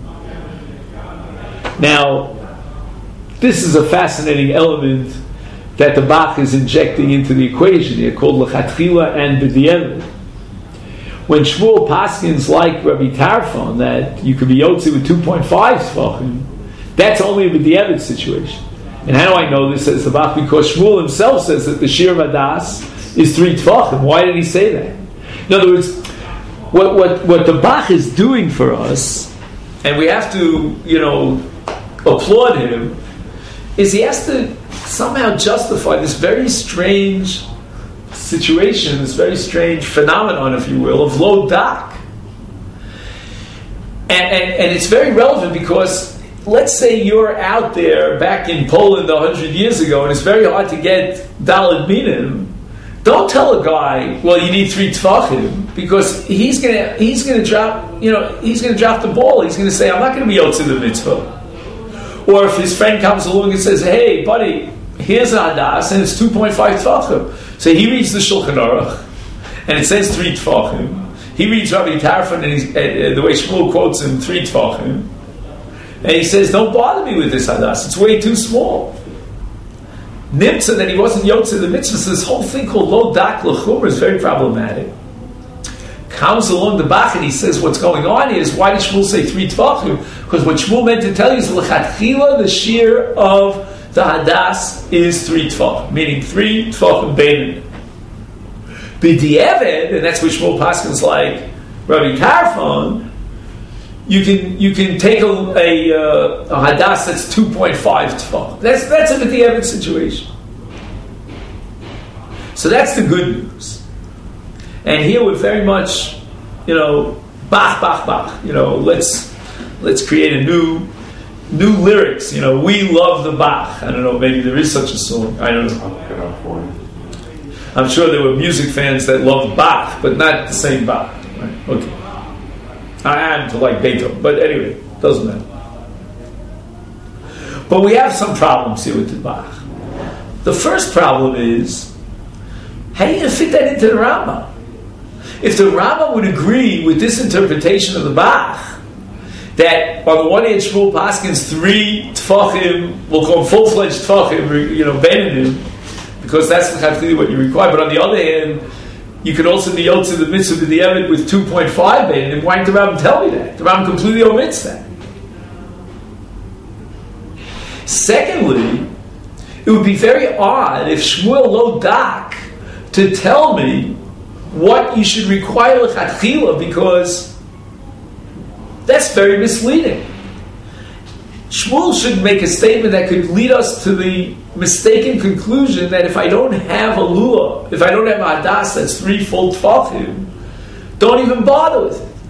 Now, this is a fascinating element that the Bach is injecting into the equation here, called l'chatchila and b'di'evet. When Shmuel paskins like Rabbi Tarfon that you could be yotzi with two point five tefachim, that's only a b'di'evet situation. And how do I know this, says the Bach? Because Shmuel himself says that the shear of Hadas is three tefachim. Why did he say that? In other words, what, what, what the Bach is doing for us, and we have to, you know, applaud him, is he has to somehow justify this very strange situation, this very strange phenomenon, if you will, of lo dak. And, and, and it's very relevant because let's say you're out there back in Poland a hundred years ago and it's very hard to get daled minim. Don't tell a guy, well, you need three tefachim, because he's gonna he's gonna drop, you know, he's gonna drop the ball. He's gonna say, I'm not gonna be yotze the mitzvah. Or if his friend comes along and says, hey, buddy, here's an hadas and it's two point five tefachim. So he reads the Shulchan Aruch and it says three tefachim. He reads Rabbi Tarfon and he's, uh, the way Shmuel quotes him, three tefachim. And he says, don't bother me with this hadas. It's way too small. Nimtza, that he wasn't yotze the mitzvah. So this whole thing called lo dak l'chumra is very problematic. Comes along the Bach and he says what's going on here is, why did Shmuel say three tefachim? Because what Shmuel meant to tell you is l'chatchila, the shear of the hadas is three tefachim, meaning three tefachim beinoni. B'di'evet, and that's what Shmuel paskins like Rabbi Tarfon, you can you can take a, a, uh, a hadas that's two point five tefachim. That's that's a b'di'evet situation. So that's the good news. And here we're very much, you know, Bach, Bach, Bach. You know, let's let's create a new new lyrics. You know, we love the Bach. I don't know, maybe there is such a song. I don't know. I'll look it up for you. I'm sure there were music fans that loved Bach, but not the same Bach. Right? Okay. I am to like Beethoven, but anyway, doesn't matter. But we have some problems here with the Bach. The first problem is, how do you fit that into the Rambam? If the Rambam would agree with this interpretation of the Bach, that on the one hand Shmuel paskins three tefachim, we'll call them full-fledged tefachim, you know, beinonim, because that's what you require. But on the other hand, you could also be yotze the mitzvah of the Evid with two point five Beidinim. Why didn't the Rambam tell me that? The Rambam completely omits that. Secondly, it would be very odd if Shmuel lo dak to tell me what you should require lechatchila, because that's very misleading. Shmuel should make a statement that could lead us to the mistaken conclusion that if I don't have a lulav, if I don't have a hadas that's three full tfachim, don't even bother with it.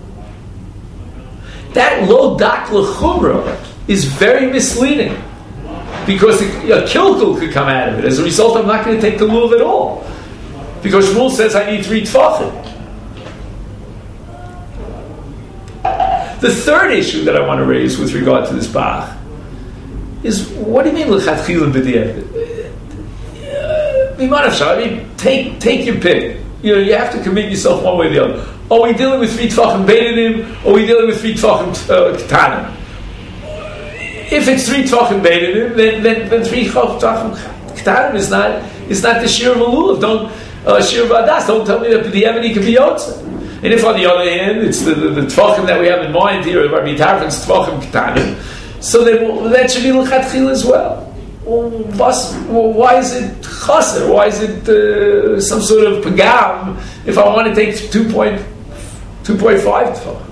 That lo dak lechumra is very misleading, because a kilkul could come out of it. As a result, I'm not going to take the lulav at all, because Shmuel says I need three tfachim. The third issue that I want to raise with regard to this Bach is, what do you mean l'chatchila b'diavad? I mean, take take your pick. You know, you have to commit yourself one way or the other. Are we dealing with three tefachim beidinim, or are we dealing with three tefachim uh, ketanim? If it's three tefachim beidinim, then then then three tefachim ketanim is not is not the shir of a lulav. Don't uh, shir of adas. Don't tell me that b'diavad he can be yotze. And if on the other hand, it's the, the, the tefachim that we have in mind here, Rabbi Tarfon's tefachim ketanim, so then well, that should be l'chatchil as well. Well, why is it chaser? Why is it uh, some sort of pagam if I want to take two point five tefachim?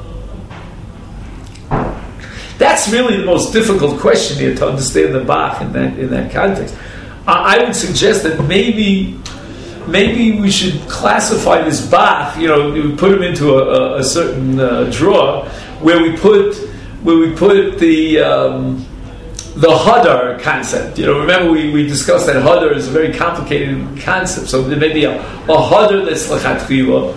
That's really the most difficult question here to understand the Bach in that in that context. I, I would suggest that maybe. Maybe we should classify this Bach, you know, we put him into a, a, a certain uh, drawer where we put where we put the um, the Hadar concept. You know, remember we, we discussed that Hadar is a very complicated concept. So there may be a, a Hadar that's l'chatchila,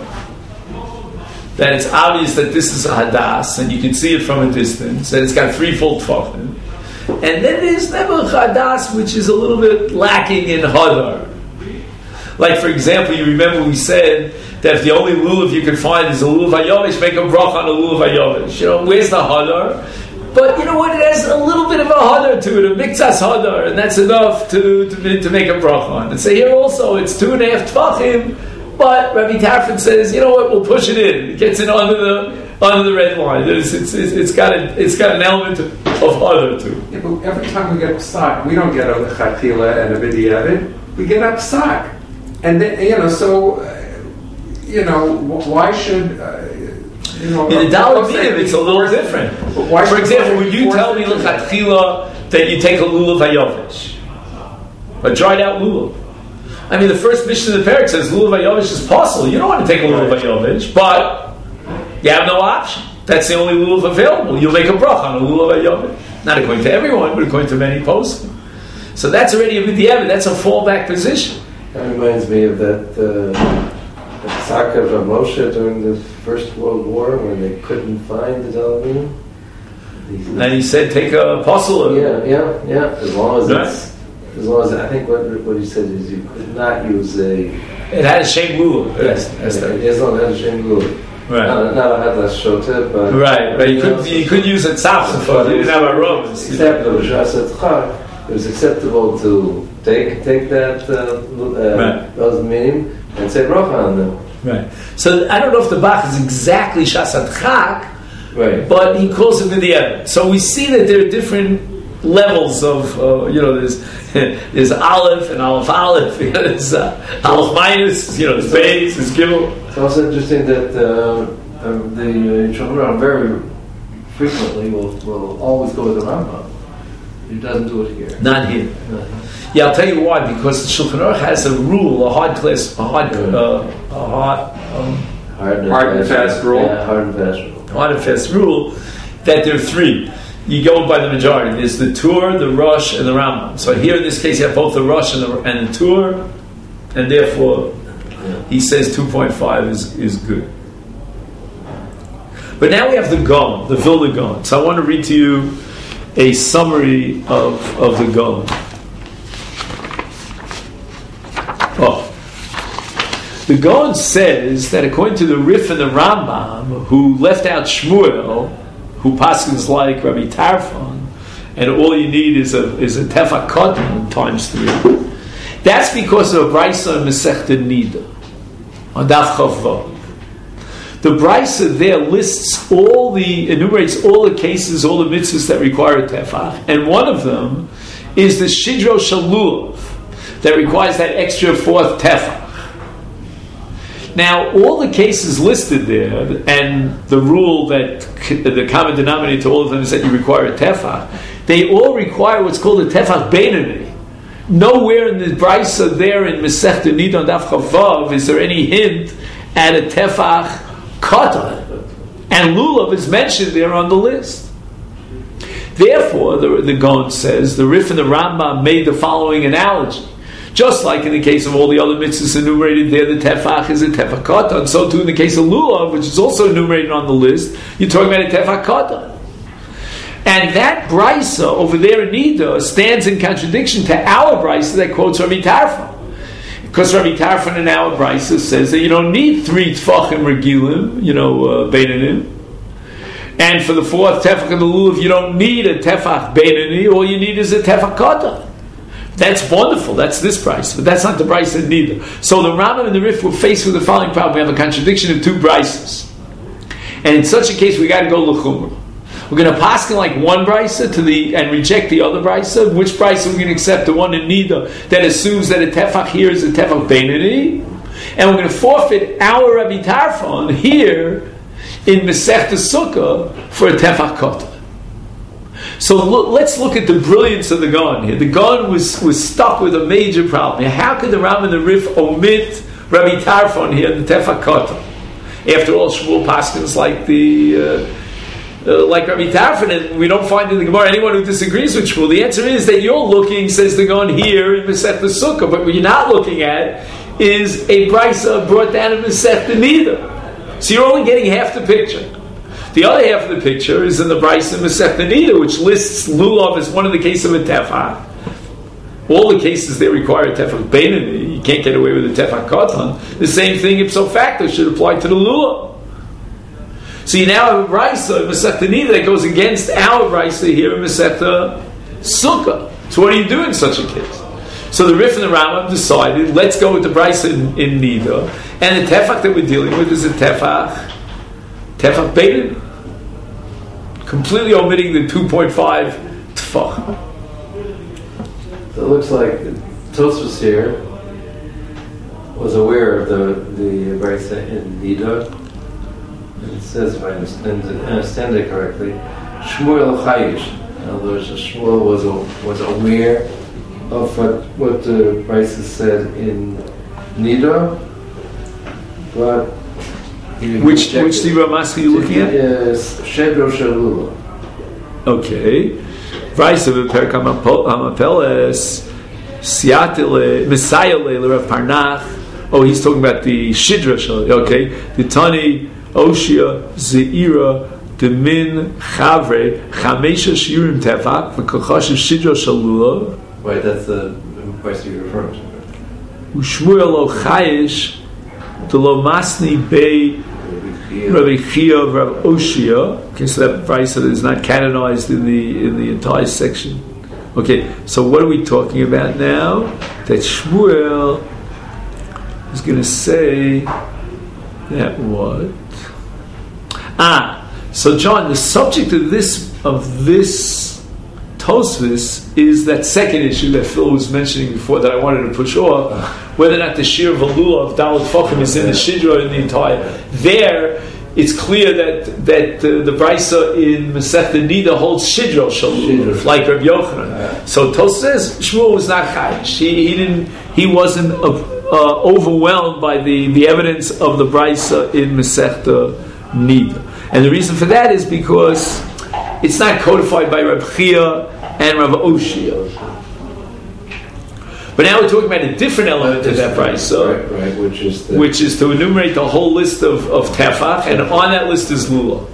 that it's obvious that this is a Hadas, and you can see it from a distance, and it's got threefold tefachim. And then there's never a Hadas which is a little bit lacking in Hadar. Like, for example, you remember we said that if the only lulav you can find is a lulav hayovish, make a brach on a lulav hayovish. You know, where's the hadar? But you know what? It has a little bit of a hadar to it, a mikzas hadar, and that's enough to, to to make a brach on. And so here also, it's two and a half tefachim, but Rabbi Tarfon says, you know what? We'll push it in. It gets in under the under the red line. It's it's, it's, it's got a, it's got an element of hadar to it. Yeah, but every time we get a psak, we don't get a lechatchila and a b'diavad. We get a psak. And then, you know, so, uh, you know, why should, uh, you know... In the Dalet Minim, it's a little different. Why For example, would you tell me, l'chatchila, that you take a lulav hayovish? A dried out lulav. I mean, the first mission of the Perek says lulav hayovish is possible. You don't want to take a lulav hayovish, but you have no option. That's the only lulav available. You'll make a brach on a lulav hayovish. Not according to everyone, but according to many posts. So that's already a b'diavad. That's a fallback position. That reminds me of that uh, psak of Rav Moshe during the First World War when they couldn't find the Dalet. And he said, take a apostle. Yeah, yeah, yeah. As long as right. it's, as long as I think what what he said is you could not use a. It had a shem lulav. Yes, as long as it had a shem lulav. Right. Not, not a hadas shota, but right. But you could you could use a tzaf. You didn't have a robe. Except the it was acceptable to take take that uh, uh, right. those minim and say bracha on them. Right. So I don't know if the Bach is exactly shasat chak, right? But he calls it b'diavad. So we see that there are different levels of uh, you know there's there's aleph and aleph aleph. You know, there's uh, aleph minus. You know, there's beis, there's gimel. It's also interesting that uh, um, the uh, Shulchan very frequently will will always go with the Rambam. He doesn't do it here. Not here. Not here. Yeah, I'll tell you why. Because the Shulchan Aruch has a rule, a hard class, a hard, uh, a hard, um, hard, and, hard and fast, fast rule. Yeah, hard and fast rule. Hard and fast rule that there are three. You go by the majority. There's the Tur, the Rosh, and the Rambam. So here in this case, you have both the Rosh and the and the Tur, and therefore yeah. he says two point five is is good. But now we have the Gaon, the Vilna Gaon. So I want to read to you a summary of, of the Gaon. Oh. The Gaon says that according to the Rif and the Rambam, who left out Shmuel, who paskins like Rabbi Tarfon, and all you need is a is a tefach koton times three. That's because of a brayso in Masechta Nida. on Daf Chav Vav. The Brisa there lists all the, enumerates all the cases, all the mitzvahs that require a tefach, and one of them is the Shidro Shalulav, that requires that extra fourth tefach. Now, all the cases listed there, and the rule that the common denominator to all of them is that you require a tefach, they all require what's called a tefach beinoni. Nowhere in the Brisa there in Masechta Nidon Daf Chav Vav is there any hint at a tefach katan, and lulav is mentioned there on the list. Therefore, the, the Gaon says, the Rif and the Rambam made the following analogy. Just like in the case of all the other mitzvahs enumerated there, the tefach is a tefach katan. So too in the case of lulav, which is also enumerated on the list, you're talking about a tefach katan. And that brisa over there in Nida stands in contradiction to our brisa that quotes Rabbi Tarfon. Because Rabbi Tarfon in our brisa says that you don't need three tefachim regilim, you know, uh, beinanim. And for the fourth tefach of the lulav, you don't need a tefach beinoni. All you need is a tefach katan. That's wonderful. That's this price, but that's not the price in neither. So the Rambam and the Rif were faced with the following problem: we have a contradiction of two prices, and in such a case, we got to go l'chumrah. We're going to paskin like one brisa to the and reject the other brisa. Which brisa we're going to accept? The one in neither that assumes that a tefach here is a tefach beinoni, and we're going to forfeit our Rabbi Tarfon here in Masechta Sukkah for a tefach katan. So look, let's look at the brilliance of the Gaon here. The Gaon was, was stuck with a major problem. How could the Ram and the Rif omit Rabbi Tarfon here in the Tefach Katan? After all, Shmuel paskins like the uh, uh, like Rabbi Tarfon, and we don't find in the Gemara anyone who disagrees with Shmuel. The answer is that you're looking, says the Gaon here in Masechta Sukkah, but what you're not looking at is a brisa brought down in Masechta Nida. So you're only getting half the picture. The other half of the picture is in the Brisa Masechta Nida, which lists lulav as one of the cases of a tefach. All the cases they require a tefach beinoni. You can't get away with a tefach katan. The same thing ipso facto should apply to the lulav. So you now have a Brisa Masechta Nida that goes against our Brisa here in Masechta Sukkah. So what do you do in such a case? So the Rif and the Rambam decided, let's go with the Brisa in, in Nida, and the tefach that we're dealing with is a tefach tefach beinoni, completely omitting the two point five tefach. So it looks like Tosfos here was aware of the the brisa in Nida. It says, if I understand it, understand it correctly, Shmuel Chayish. In other words, Shmuel was was aware of what what the brisa said in Nida, but Which which the Ramaska you looking at? Yes, Shedro Shalula. Okay. Brisa v'perek hamapeles siatile Messiah le'Rav Parnach. Oh, he's talking about the Shidra Shalula. Okay. The Tani Oshia Zeira Demin Chavre Chamesha Shiurim Tefach v'Kochash Shidra Shalula. Right, that's the question you're referring to. Ushmuel lo Chayish the lo Masni Bei Rabbi Chia of Rav Oshia. Okay, so that brisa is not canonized in the in the entire section. Okay, so what are we talking about now? That Shmuel is going to say that what? Ah, so John, the subject of this of this Tosfos is that second issue that Phil was mentioning before that I wanted to push off, whether or not the Shir Valula of Dalet Fachim is in the Shidra in the entire. There, it's clear that that uh, the Brisa in Masechta Nida holds Shidra Shalul, like Rabbi Yochanan. Yeah. So Tosfos says Shmuel was not chayish. He, he didn't. He wasn't uh, uh, overwhelmed by the, the evidence of the Brisa in Masechta Nida, and the reason for that is because it's not codified by Reb Chia and Rav Oshia. But now we're talking about a different element of that price, so, right, right, which is the which is to enumerate the whole list of, of tefach, and on that list is lula.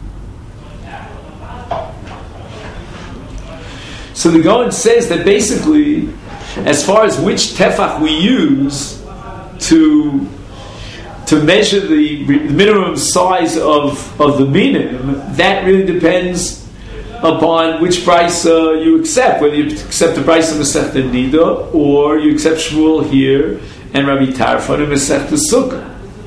So the Gaon says that basically, as far as which tefach we use to to measure the minimum size of, of the minim, that really depends upon which brisa you accept, whether you accept the brisa Masechta Nida or you accept Shmuel here and Rabbi Tarfon in Masechta Sukkah.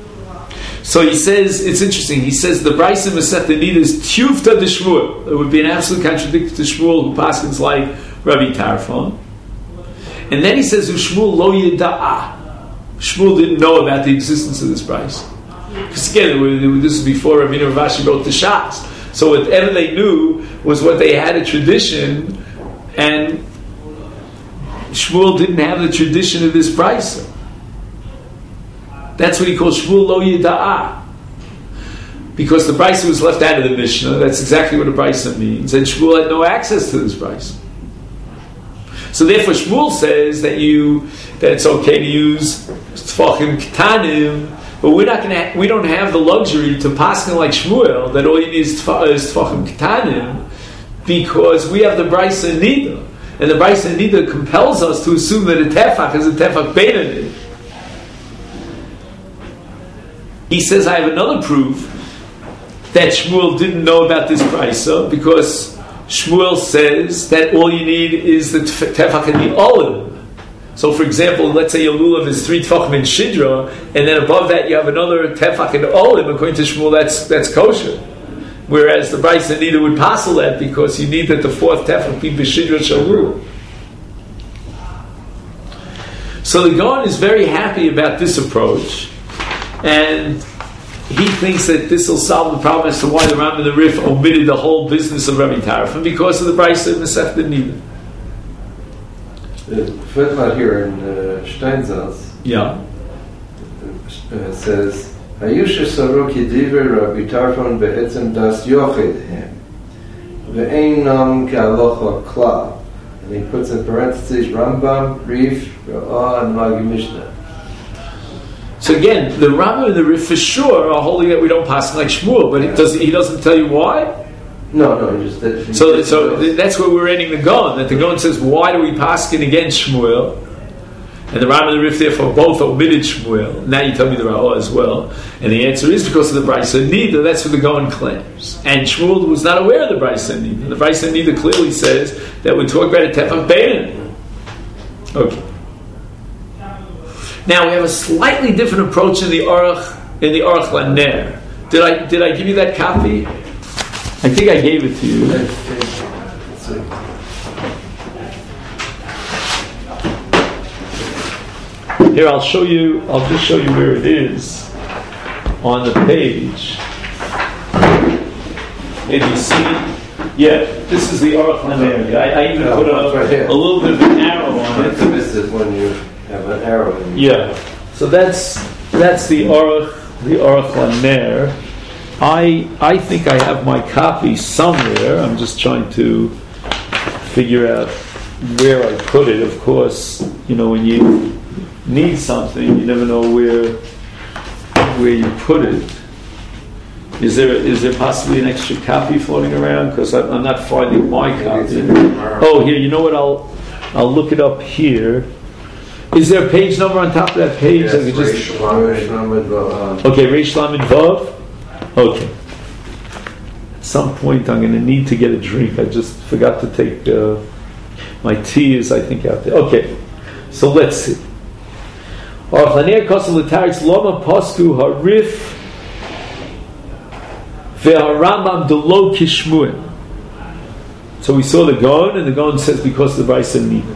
So he says, it's interesting, he says the Brisa Masech Nida is Tiyuvta de Shmuel. It would be an absolute contradiction to Shmuel, who paskins like Rabbi Tarfon. And then he says, Shmuel lo yida'ah. Shmuel didn't know about the existence of this Brisa. Because again, this is before Ravina Ravashi wrote the Shas. So whatever they knew was what they had, a tradition, and Shmuel didn't have the tradition of this Brisa. That's what he calls Shmuel lo yida'ah. Because the Brisa was left out of the Mishnah. That's exactly what a Brisa means. And Shmuel had no access to this Brisa. So therefore Shmuel says that you that it's okay to use Tfachim Ketanim, but we're not going to. We don't have the luxury to paskin like Shmuel that all you need is Tfachim Ketanim, because we have the Brisa Nida, and the Brisa Nida compels us to assume that a tefach is a tefach beinoni. He says, I have another proof that Shmuel didn't know about this Brisa, because Shmuel says that all you need is the tefach and the olim. So, for example, let's say your lulav is three tefachim in shidra, and then above that you have another tefach and olim. According to Shmuel, that's that's kosher. Whereas the Brisa Nida would passel that because you need that the fourth tefach be b'shidra shalul. So the Gaon is very happy about this approach, and he thinks that this will solve the problem as to why the Ram and the Rif omitted the whole business of Rabbi Tarfon, because of the Brisa Masech Nida. The footnote here in uh, Steinsaltz, yeah, uh, says, "Hayusha Saruk Yediver Rabbi Tarfon be'etzem das yochid him ve'einam ke'alocha kla," and he puts in parentheses Rambam, Rif, Ra'ah, and Magi Mishnah. So again, the Rambam and the Rif for sure are holding that we don't pass like Shmuel, but it does, he doesn't tell you why. No, no, he just did. He so, so th- that's where we're ending the Gaon. That the Gaon says, why do we paskin against Shmuel? And the Rambam and the Rif therefore both omitted Shmuel. Now you tell me the Ra'ah as well, and the answer is because of the Brisa Nida. That's what the Gaon claims. And Shmuel was not aware of the Brisa Nida. The Brisa Nida clearly says that we talk about a tefach beinoni. Okay. Now we have a slightly different approach in the Aruch in the Aruch Laner. Did I did I give you that copy? I think I gave it to you. Here, I'll show you. I'll just show you where it is on the page. If you see, yeah, this is the Aruch Laner. I, I even put a, right a little bit of an arrow on it. This is when you have an arrow. In yeah, so that's that's the Aruch the Aruch Laner. I I think I have my copy somewhere. I'm just trying to figure out where I put it. Of course, you know, when you need something, you never know where where you put it. Is there is there possibly an extra copy floating around? Because I'm, I'm not finding my copy. Oh, here. You know what? I'll I'll look it up here. Is there a page number on top of that page? Yes, I could just... Reish Lamed Vav. Okay, Reish Lamed Vav. Okay. At some point, I'm going to need to get a drink. I just forgot to take uh, my tea. Is I think out there. Okay, so let's see. Archanir Kosel L'Taritz Loma Posku Harif VeHaRambam Delo Kishmuel. So we saw the Gaon, and the Gaon says because the Brisa Nida.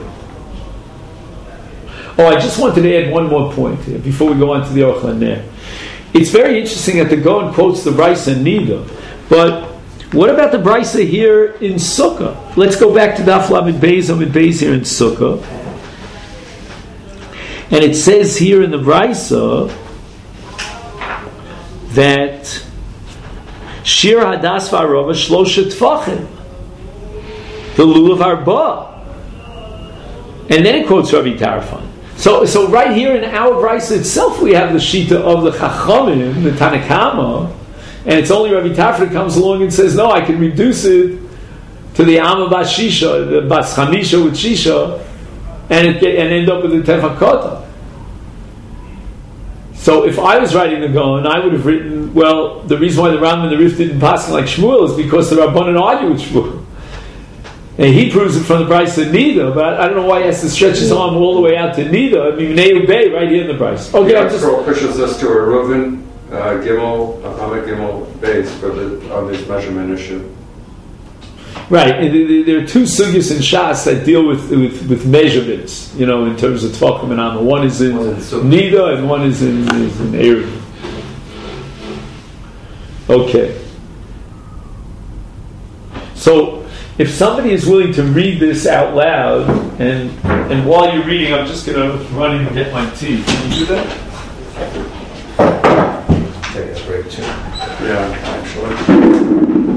Oh, I just wanted to add one more point here before we go on to the Aruch Laner. It's very interesting that the Gaon quotes the Brisa Nida, but what about the Brisa here in Sukkah? Let's go back to Daf Lamed Beis Amid Beis here in Sukkah, and it says here in the Brisa that Shir Hadas V'Arava Shlosha Tfachim, the Lulav Arba, and then it quotes Rabbi Tarfon. So, so right here in our Brisa itself, we have the Shita of the Chachamim, the Tanakama, and it's only Rabbi Tarfon that comes along and says, no, I can reduce it to the Amma Bas Shisha, the Bas Chamisha with Shisha, and it get, and end up with the Tefach Kota. So if I was writing the Gaon, I would have written, well, the reason why the Ram and the Rif didn't pass like Shmuel is because the Rabbanan argue with Shmuel. And he proves it from the Brisa Nida, but I don't know why he has to stretch his arm all the way out to Nida. I mean, Neu Bay, right here in the Brisa. Okay, I'm just... pushes us to a Reuven uh, Gimel, Amud Gimel base for the, on this measurement issue. Right, and there are two sugyas in Shas that deal with, with, with measurements, you know, in terms of Tvakim and Amma. One is in Nida and one is in, is in Erev. Okay. So, if somebody is willing to read this out loud, and and while you're reading, I'm just going to run in and get my tea. Can you do that? Take a break too. Yeah, actually.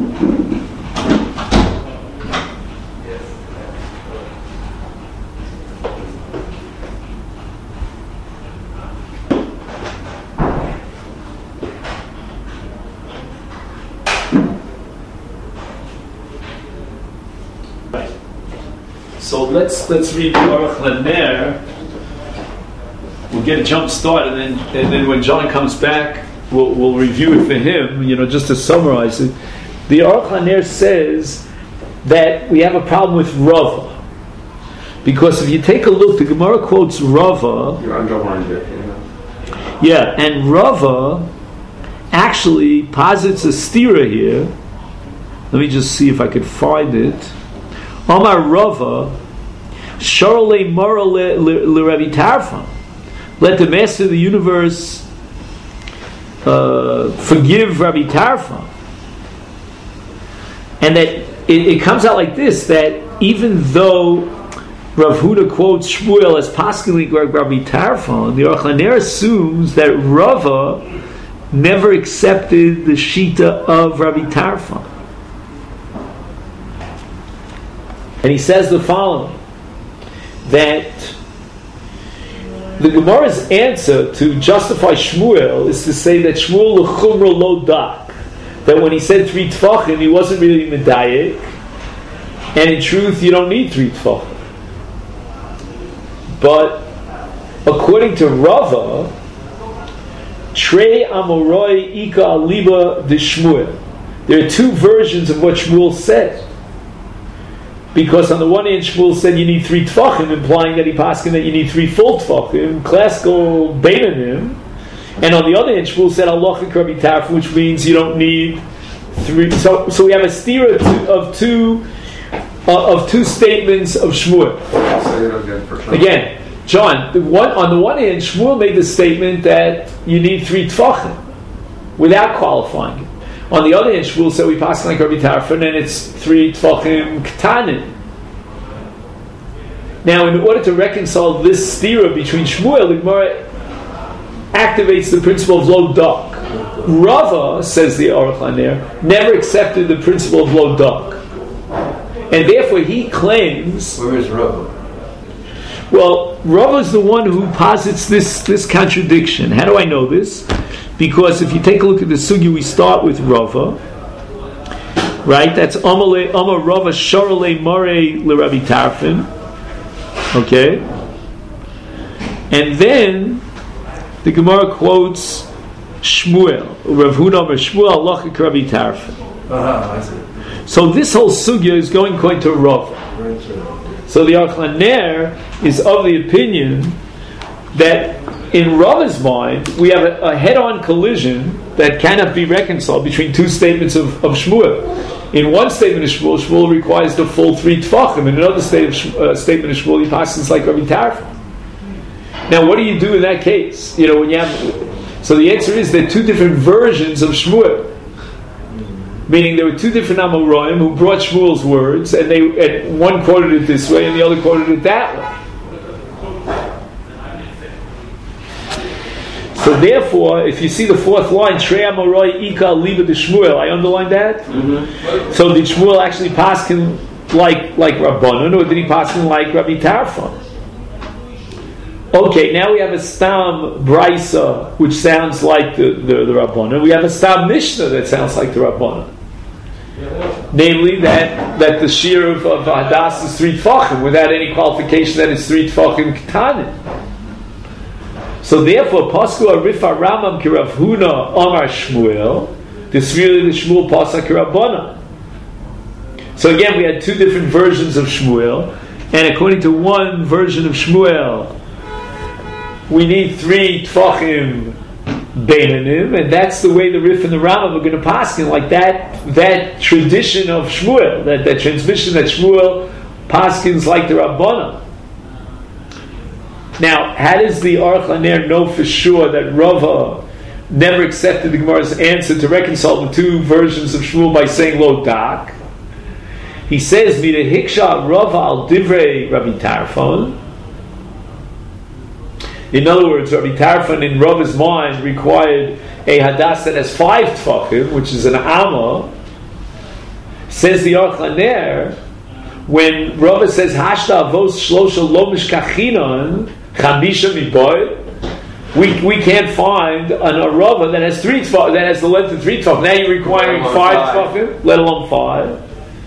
So let's let's read Aruch LaNer. We'll get a jump start, and then and then when John comes back, we'll we'll review it for him. You know, just to summarize it, the Aruch LaNer says that we have a problem with Rava, because if you take a look, the Gemara quotes Rava. You underlined it. Yeah. Yeah, and Rava actually posits a stira here. Let me just see if I could find it. Omar Rava, Sharole Mara le Rabbi Tarfon. Let the Master of the Universe uh, forgive Rabbi Tarfon. And that it, it comes out like this, that even though Rav Huda quotes Shmuel as Paschali Rabbi Tarfon, the Aruch LaNer assumes that Rava never accepted the Shita of Rabbi Tarfon. And he says the following, that the Gemara's answer to justify Shmuel is to say that Shmuel l'chumra lo dak, that when he said three tfachim, he wasn't really medayik, and in truth, you don't need three tfachim. But according to Rava, Trei Amoroi Ika Aliba de Shmuel, there are two versions of what Shmuel said. Because on the one hand, Shmuel said you need three tfachim, implying that he paskin that you need three full tfachim, classical beinanim. And on the other hand, Shmuel said halachic Rabbi Tarfon, which means you don't need three. So, so we have a stira of two uh, of two statements of Shmuel. I'll say it again for sure. Again, John, the one, on the one hand, Shmuel made the statement that you need three tfachim without qualifying it. On the other hand, Shmuel said we pass like Rabbi Tarfon, and it's three tfachim ketanim. Now, in order to reconcile this stira between Shmuel, the Gemara activates the principle of lo dak. Rava, says the Aruch LaNer, never accepted the principle of lo dak, and therefore he claims. Where is Rava? Well, Rava is the one who posits this this contradiction. How do I know this? Because if you take a look at the sugi, we start with Rava, right? That's Amar Amar Rava Sharole Mare le Rabbi Tarfon, okay? And then the Gemara quotes Shmuel, Rav Huna Amar Shmuel Halachic Rabbi Tarfon. Ah, I see. So this whole sugya is going according to Rava. So the Aruch LaNer is of the opinion that in Rava's mind, we have a, a head-on collision that cannot be reconciled between two statements of, of Shmuel. In one statement of Shmuel, Shmuel requires the full three tfachim. In another state of, uh, statement of Shmuel, he passes like Rabbi Tarfon. Now, what do you do in that case? You know, when you have, so the answer is there are two different versions of Shmuel. Meaning there were two different Amoraim who brought Shmuel's words, and they and one quoted it this way, and the other quoted it that way. So therefore, if you see the fourth line, Trei Amoroi Ika Liba de Shmuel, I underlined that. Mm-hmm. So did Shmuel actually paskin like like Rabbanon, or did he paskin like Rabbi Tarfon? Okay, now we have a Stam Brisa, which sounds like the, the, the Rabbanon. We have a Stam Mishnah that sounds like the Rabbanon. Namely, that, that the shear of, of Hadas is three tfachim, without any qualification that it's three tfachim ketanim. So therefore, Pasku Arifa Ramam Kirav Huna Amar Shmuel, this really the Shmuel Pasak Rabbana. So again, we had two different versions of Shmuel, and according to one version of Shmuel, we need three tfachim Beinanim, and that's the way the Rif and the Rambam are going to paskin, like that that tradition of Shmuel, that, that transmission that Shmuel paskins like the Rabbanan. Now, how does the Aruch LaNer know for sure that Rava never accepted the Gemara's answer to reconcile the two versions of Shmuel by saying lo dak? He says, "Mida hiksha Rava al divrei Rabbi Tarfon." In other words, Rabbi Tarfon in Rava's mind required a hadas that has five tfachim, which is an amma. Says the Aruch LaNer, when Rava says hashta avos shlosha lo mishkachinon chamisha miboy, we we can't find an arava that has three tfachim, that has the length of three tfachim. Now you're requiring five tfachim, let alone five.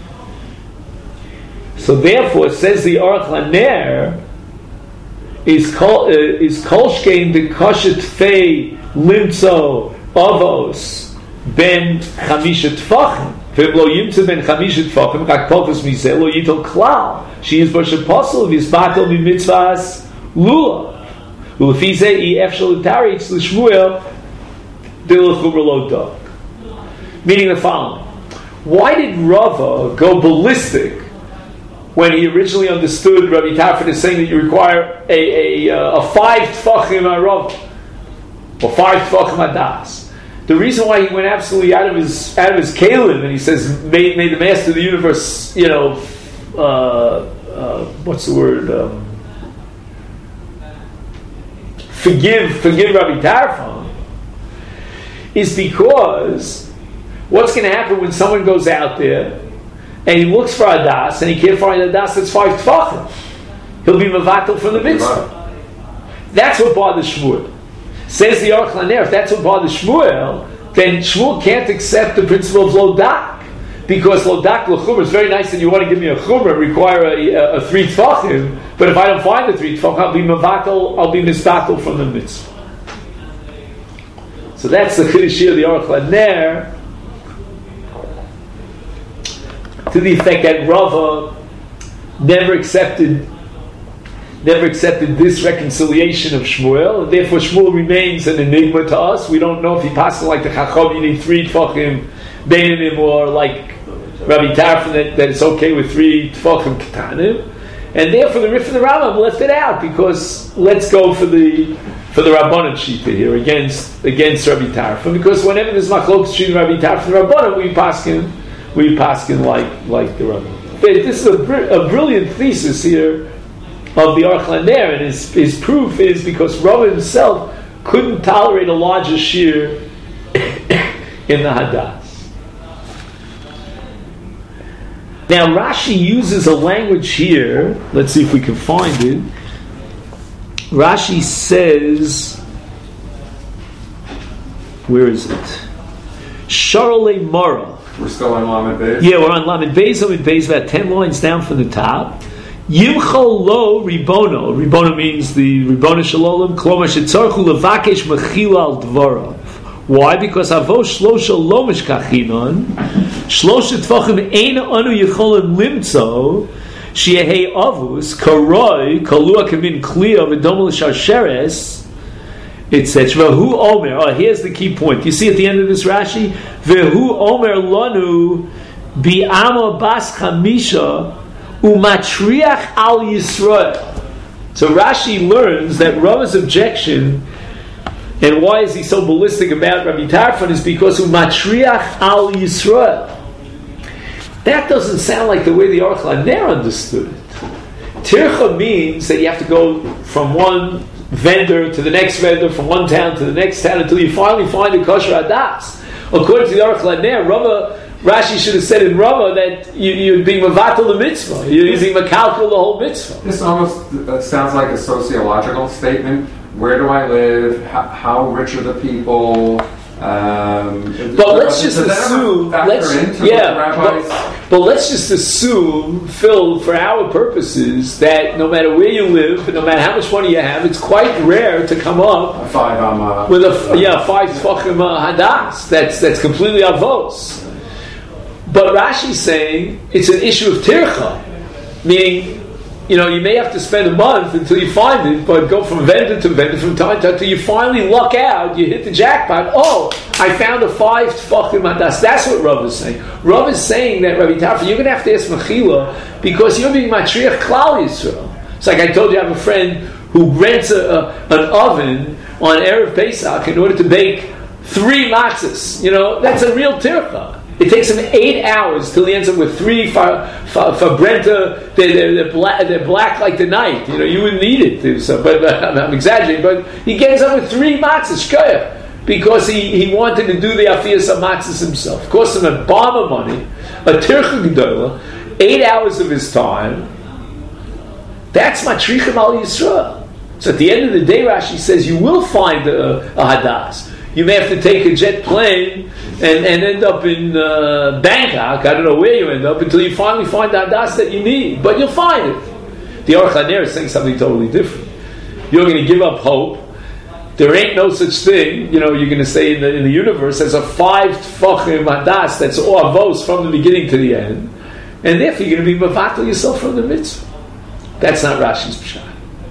So therefore, says the Aruch LaNer, is kol uh, is kolshkein the kashet fei limtzo avos ben chamisha tfachim v'lo yimtzo ben chamisha tfachim rak pofus mizeh lo yitol klal she is b'she posel v'isbatel b'mitzvahs lulav u'lefi zeh i efshel utaritz l'shmuel d'ilachumra lo dog. Meaning the following: why did Rava go ballistic when he originally understood Rabbi Tarfon is saying that you require a a, a five tfachim arav or five tfachim adas? The reason why he went absolutely out of his out of his kalim and he says, "May, may the Master of the Universe, you know, uh, uh, what's the word? Um, forgive, forgive Rabbi Tarfon," is because what's going to happen when someone goes out there and he looks for a das, and he can't find a das that's five tfachim, he'll be mevatel from the mitzvah. That's what bothers Shmuel. Says the Aruch LaNer, if that's what bothers Shmuel, then Shmuel can't accept the principle of lo dak, because lo dak l'chumra is very nice that you want to give me a chumra, require a, a, a three tfachim, but if I don't find the three tfachim, I'll be mevatel, I'll be misbatel from the mitzvah. So that's the chiddush of the Aruch LaNer, to the effect that Rava never accepted never accepted this reconciliation of Shmuel, and therefore Shmuel remains an enigma to us. We don't know if he passes like the Chacham, you need three tfachim beinim, or like Rabbi Tarfon that, that it's okay with three tfachim ketanim, and therefore the Rif and the Rambam left it out, because let's go for the for the Rabbanan shita here against against Rabbi Tarfon, because whenever there's machlokes between Rabbi Tarfon and Rabbanan, we paskin we paskin like like the Rabbanan. This is a, br- a brilliant thesis here of the Aruch LaNer, and his, his proof is because Rava himself couldn't tolerate a larger shear in the Hadas. Now Rashi uses a language here, let's see if we can find it. Rashi says, where is it? Sharolei Mara. We're still on Lamed Beis? Yeah, we're on Lamed Beis, Lamed Beis, about ten lines down from the top. Yimchol lo ribono. Ribono means the ribono shalom. Kloma shetzarchu levakesh mechila al dvarav. Why? Because avos shlosha lo mishkachinon, shlosha tfachim ein anu yicholim limtzo, shiehei avus karoi kalua kamin kliya v'dom l'sharsheres. It says v'hu omer. Oh, here's the key point. You see at the end of this Rashi, v'hu omer lanu bi'ama bas chamisha umatriach al Yisrael. So Rashi learns that Rava's objection, and why is he so ballistic about Rabbi Tarfon, is because umatriach al Yisrael. That doesn't sound like the way the Aruch LaNer understood it. Tircha means that you have to go from one vendor to the next vendor, from one town to the next town, until you finally find a kosher hadas. According to the Aruch LaNer, Rava, Rashi should have said in Rava that you, you're being mavatal the mitzvah. You're using makalkal the whole mitzvah. This almost uh, sounds like a sociological statement. Where do I live? How, how rich are the people? Um, but let's just assume. Let's, yeah, but, but let's just assume, Phil, for our purposes, that no matter where you live, no matter how much money you have, it's quite rare to come up a five um, uh, with a yeah five tfachim uh, hadas. That's that's completely avos. But Rashi's saying it's an issue of tircha, meaning you know, you may have to spend a month until you find it, but go from vendor to vendor from time to time until you finally luck out, you hit the jackpot. Oh, I found a five tefachim hadas. That's what Rav is saying. Rav is saying that, Rabbi Tarfon, you're going to have to ask Mechila because you're being matriach Klal Yisrael. It's like I told you, I have a friend who rents a, a, an oven on Erev Pesach in order to bake three matzahs. You know, that's a real tircha. It takes him eight hours till he ends up with three fa, fa, fabrenta. They're, they're, they're, black, they're black like the night. You know, you wouldn't need it. To, so, but uh, I'm exaggerating. But he gets up with three matzahs, shkoyah, because he, he wanted to do the afiyas of matzahs himself. Cost him a bomb of money, a tircha gedola, eight hours of his time. That's matrichim al Yisrael. So at the end of the day, Rashi says you will find a, a hadas. You may have to take a jet plane and, and end up in uh, Bangkok. I don't know where you end up until you finally find the hadas that you need. But you'll find it. The Aruch HaNer is saying something totally different. You're going to give up hope. There ain't no such thing, you know, you're going to say in the, in the universe, as a five tefachim hadas that's all avos from the beginning to the end. And therefore you're going to be mevatel yourself from the mitzvah. That's not Rashi's pshat.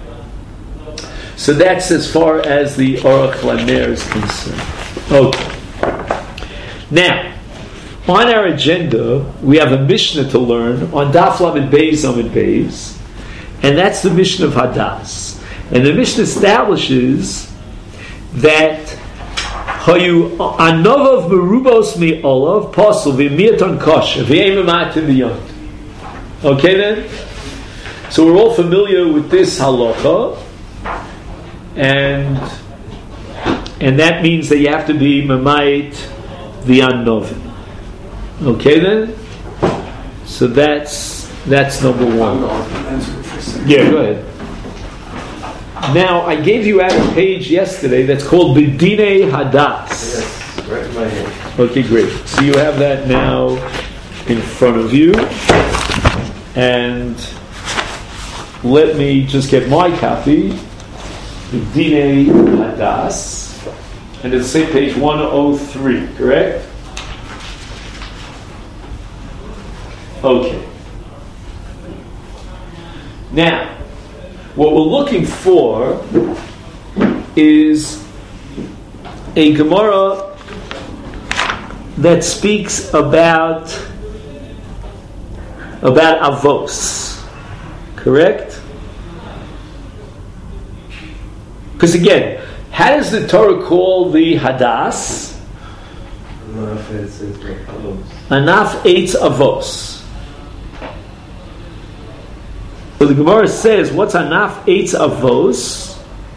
So that's as far as the Aruch HaNer is concerned. Okay. Now, on our agenda, we have a Mishnah to learn on Daf Lamed Beis Amud Beis, and that's the Mishnah of Hadas. And the Mishnah establishes that Hayu Anov Merubos Mi Olav Pasul V'Miaton Kosher V'Yemamat in the Yont. Okay then? So we're all familiar with this halacha. And and that means that you have to be mamayit the anovim. Okay then? So that's that's number one. Yeah, go ahead. Now I gave you out a page yesterday that's called B'dinei Hadas. Yes, right in my hand. Okay, great. So you have that now in front of you. And let me just get my copy. B'dinei Hadas, and it's the same page one oh three, correct? Okay. Now, what we're looking for is a Gemara that speaks about about Avos, correct? Because again, how does the Torah call the Hadas? Anaf Eitz Avos. So the Gemara says, what's Anaf Eitz Avos?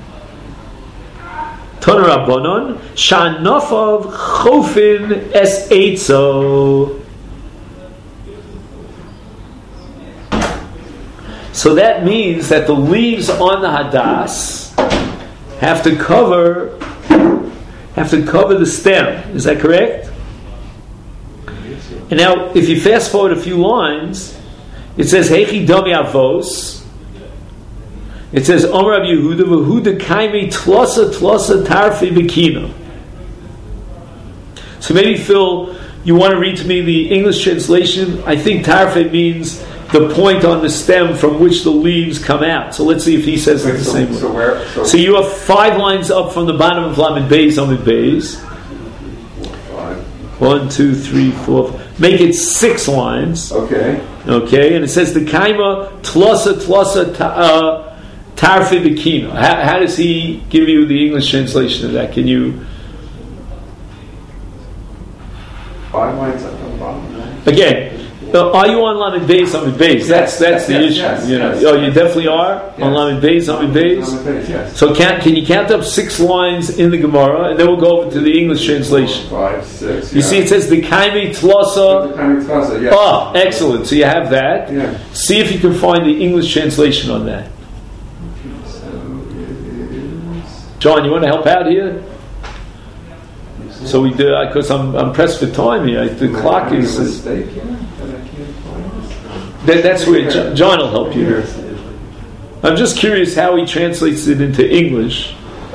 Toner Rabbanon, Sha'anofav Chofin Es Eitzo. So that means that the leaves on the Hadas have to cover have to cover the stem. Is that correct? And now, if you fast forward a few lines, it says Hechi Domi Avos. It says Omer Rav Yehuda v'Huda Kaimi Tlosa Tlosa Tarfi Bikino. So maybe Phil, you want to read to me the English translation? I think Tarfi means the point on the stem from which the leaves come out. So let's see if he says Wait, it the so, same way. So, where, so, so you have five lines up from the bottom of Lamed Beis Amud Beis. One, two, three, four. Make it six lines. Okay. Okay, and it says the kaima tlosa tlosa ta, tarfi bikino. How, how does he give you the English translation of that? Can you? Five lines up from the bottom. Right? Again. Uh, are you on Lamed Beis Amud Beis? That's that's yes, the yes, issue. Yes, you know. yes, oh, yes. you definitely are yes. on Lamed Beis Amud Beis. Yes. So can can you count up six lines in the Gemara, and then we'll go over to the English translation. Four, five, six. You yeah. see, it says the kaimi tlosa. The kaimi tlosa. Yes. Oh, excellent! So you have that. Yeah. See if you can find the English translation on that. So it is. John, you want to help out here? So we do because I'm I'm pressed for time here. The Am clock I is. a mistake here that I can't find this? That, that's where John, John will help you here. I'm just curious how he translates it into English.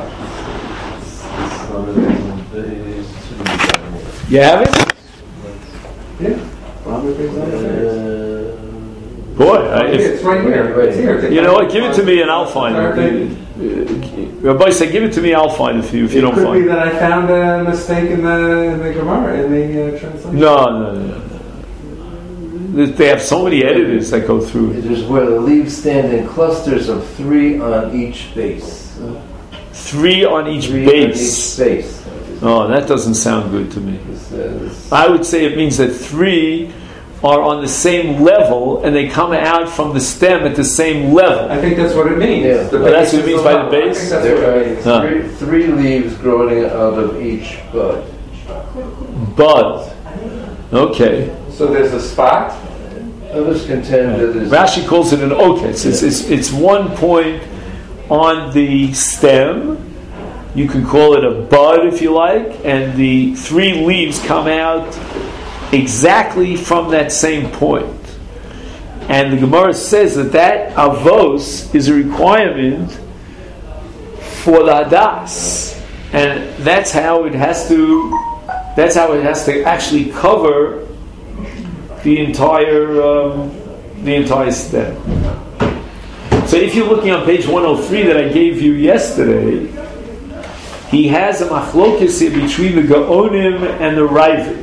You have it? Yeah. Boy, I, if, it's right here. It's here. you know what? Give it to me and I'll find it. Uh, Rabbi said, "Give it to me. I'll find it for you if you it don't could find be it." that I found a mistake in the in the Gemara in the uh, translation. No, no, no, no. They have so many editors that go through. It is where the leaves stand in clusters of three on each base. Three on each three base. On each base. Oh, that doesn't sound good to me. This, uh, this I would say it means that three are on the same level and they come out from the stem at the same level. I think that's what it means. Yeah. The Oh, that's what it is means the by the level. base? I think that's There what are it means. Huh. three, three leaves growing out of each bud. Bud. Okay. So there's a spot. Others contend that is Rashi calls it an oketz. It's, it's, it's one point on the stem. You can call it a bud if you like, and the three leaves come out exactly from that same point. And the Gemara says that that avos is a requirement for the hadas, and that's how it has to. That's how it has to actually cover the entire um, the entire stem. So if you're looking on page one oh three that I gave you yesterday, he has a machlokes here between the Gaonim and the Ravid.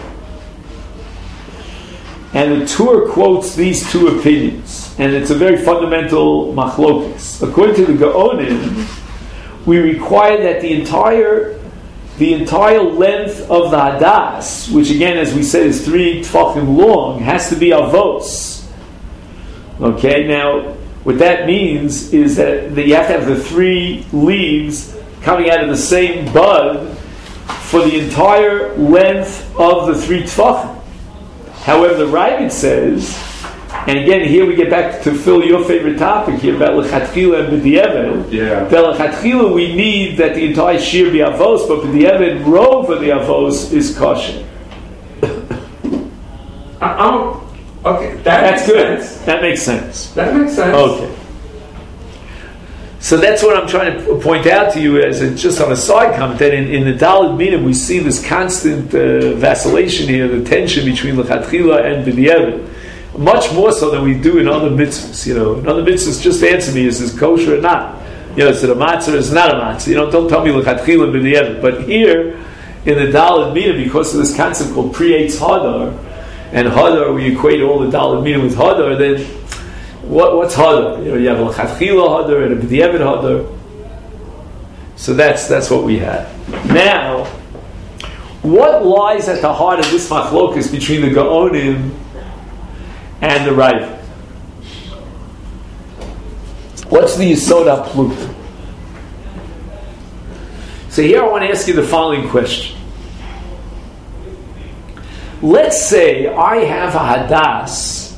And the Tur quotes these two opinions. And it's a very fundamental machlokes. According to the Gaonim, we require that the entire the entire length of the hadas, which again, as we said, is three tfachim long, has to be avos. Okay, now what that means is that, that you have to have the three leaves coming out of the same bud for the entire length of the three tfachim. However, the Ravid says, and again, here we get back to Phil, your favorite topic here about lechatchila and b'diavad. Yeah. That lechatchila we need that the entire shir be avos, but b'diavad rove of the avos is kosher. I'm, okay, that That's makes good. sense. That makes sense. That makes sense. Okay. So that's what I'm trying to point out to you as a, just on a side comment, that in, in the Daled Minim we see this constant uh, vacillation here, the tension between lechatchila and b'diavad. Much more so than we do in other mitzvahs. You know, in other mitzvahs, just answer me, is this kosher or not? You know, is it a matzah or is it not a matzah? You know, don't tell me lechatchila and b'diavad. But here, in the Daled Minim, because of this concept called pre-eitz hadar, and hadar, we equate all the Daled Minim with hadar, then What, what's hadar? You know, you have a lechatchila hadar and a b'diavad hadar. So that's that's what we have. Now, what lies at the heart of this machlokus between the Gaonim and the Ravid? What's the Yisod HaPluta? So here I want to ask you the following question. Let's say I have a hadas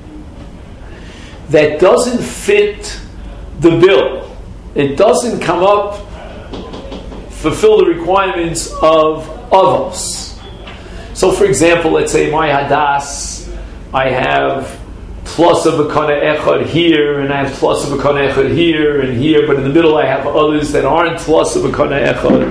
that doesn't fit the bill. It doesn't come up, fulfill the requirements of avos. So for example, let's say my hadas, I have plus of a kana echad here, and I have plus of a kana echad here and here, but in the middle I have others that aren't plus of a kana echad.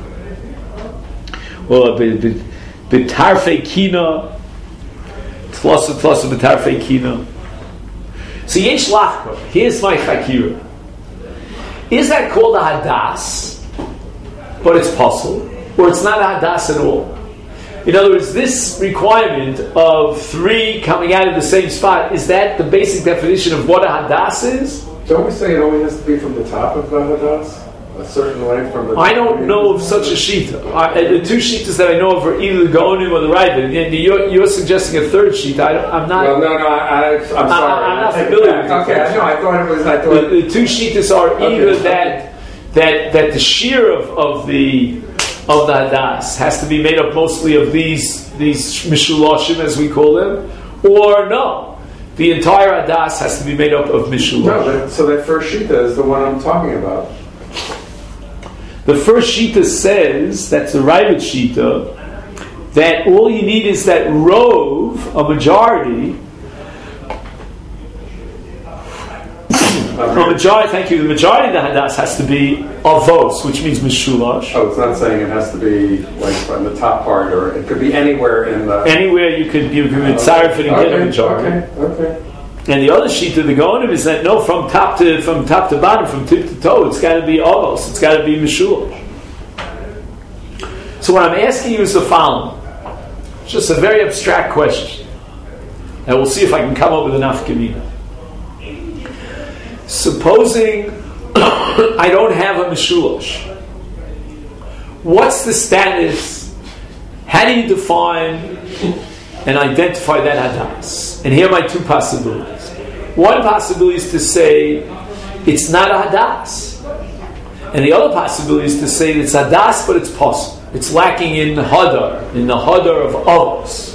Well, the tarfei kina, plus of plus of the tarfei kina. So yesh lachka. Here's my chakira. Is that called a hadas, but it's possible, or it's not a hadas at all? In other words, this requirement of three coming out of the same spot, is that the basic definition of what a hadas is? Don't we say it only has to be from the top of the hadas? A certain way from the top? I don't know of such a shita. I, the two shitas that I know of are either the Gaonim or the Ravid. And you're, you're suggesting a third sheet. I don't, I'm not. Well, no, no, I, I, I'm sorry. I'm not I take it familiar back. with Okay, the no, I thought it was. I thought The, the two shitas are Okay, either okay. that that that the shear of, of the of the hadas has to be made up mostly of these these mishulashim, as we call them, or no, the entire hadas has to be made up of mishulashim. no. That, so that first shita is the one I'm talking about. The first shita says, that's the Ravid shita, that all you need is that rove, a majority. A majority, thank you. The majority of the hadas has to be avos, which means mishulash. Oh, it's not saying it has to be like from the top part, or it could be anywhere in the. Anywhere you could you could mitzaref it and get a Okay, majority. okay, okay. And the other sheet of the Gaonim is that no, from top to from top to bottom, from tip to toe, it's got to be ovos, it's got to be mishulash. So what I'm asking you is the following. It's just a very abstract question. And we'll see if I can come up with enough kamina. Supposing I don't have a mishulash, what's the status? How do you define and identify that hadas? And here are my two possibilities. One possibility is to say it's not a hadas, and the other possibility is to say it's hadas, but it's possible. It's lacking in hadar, in the hadar of avos.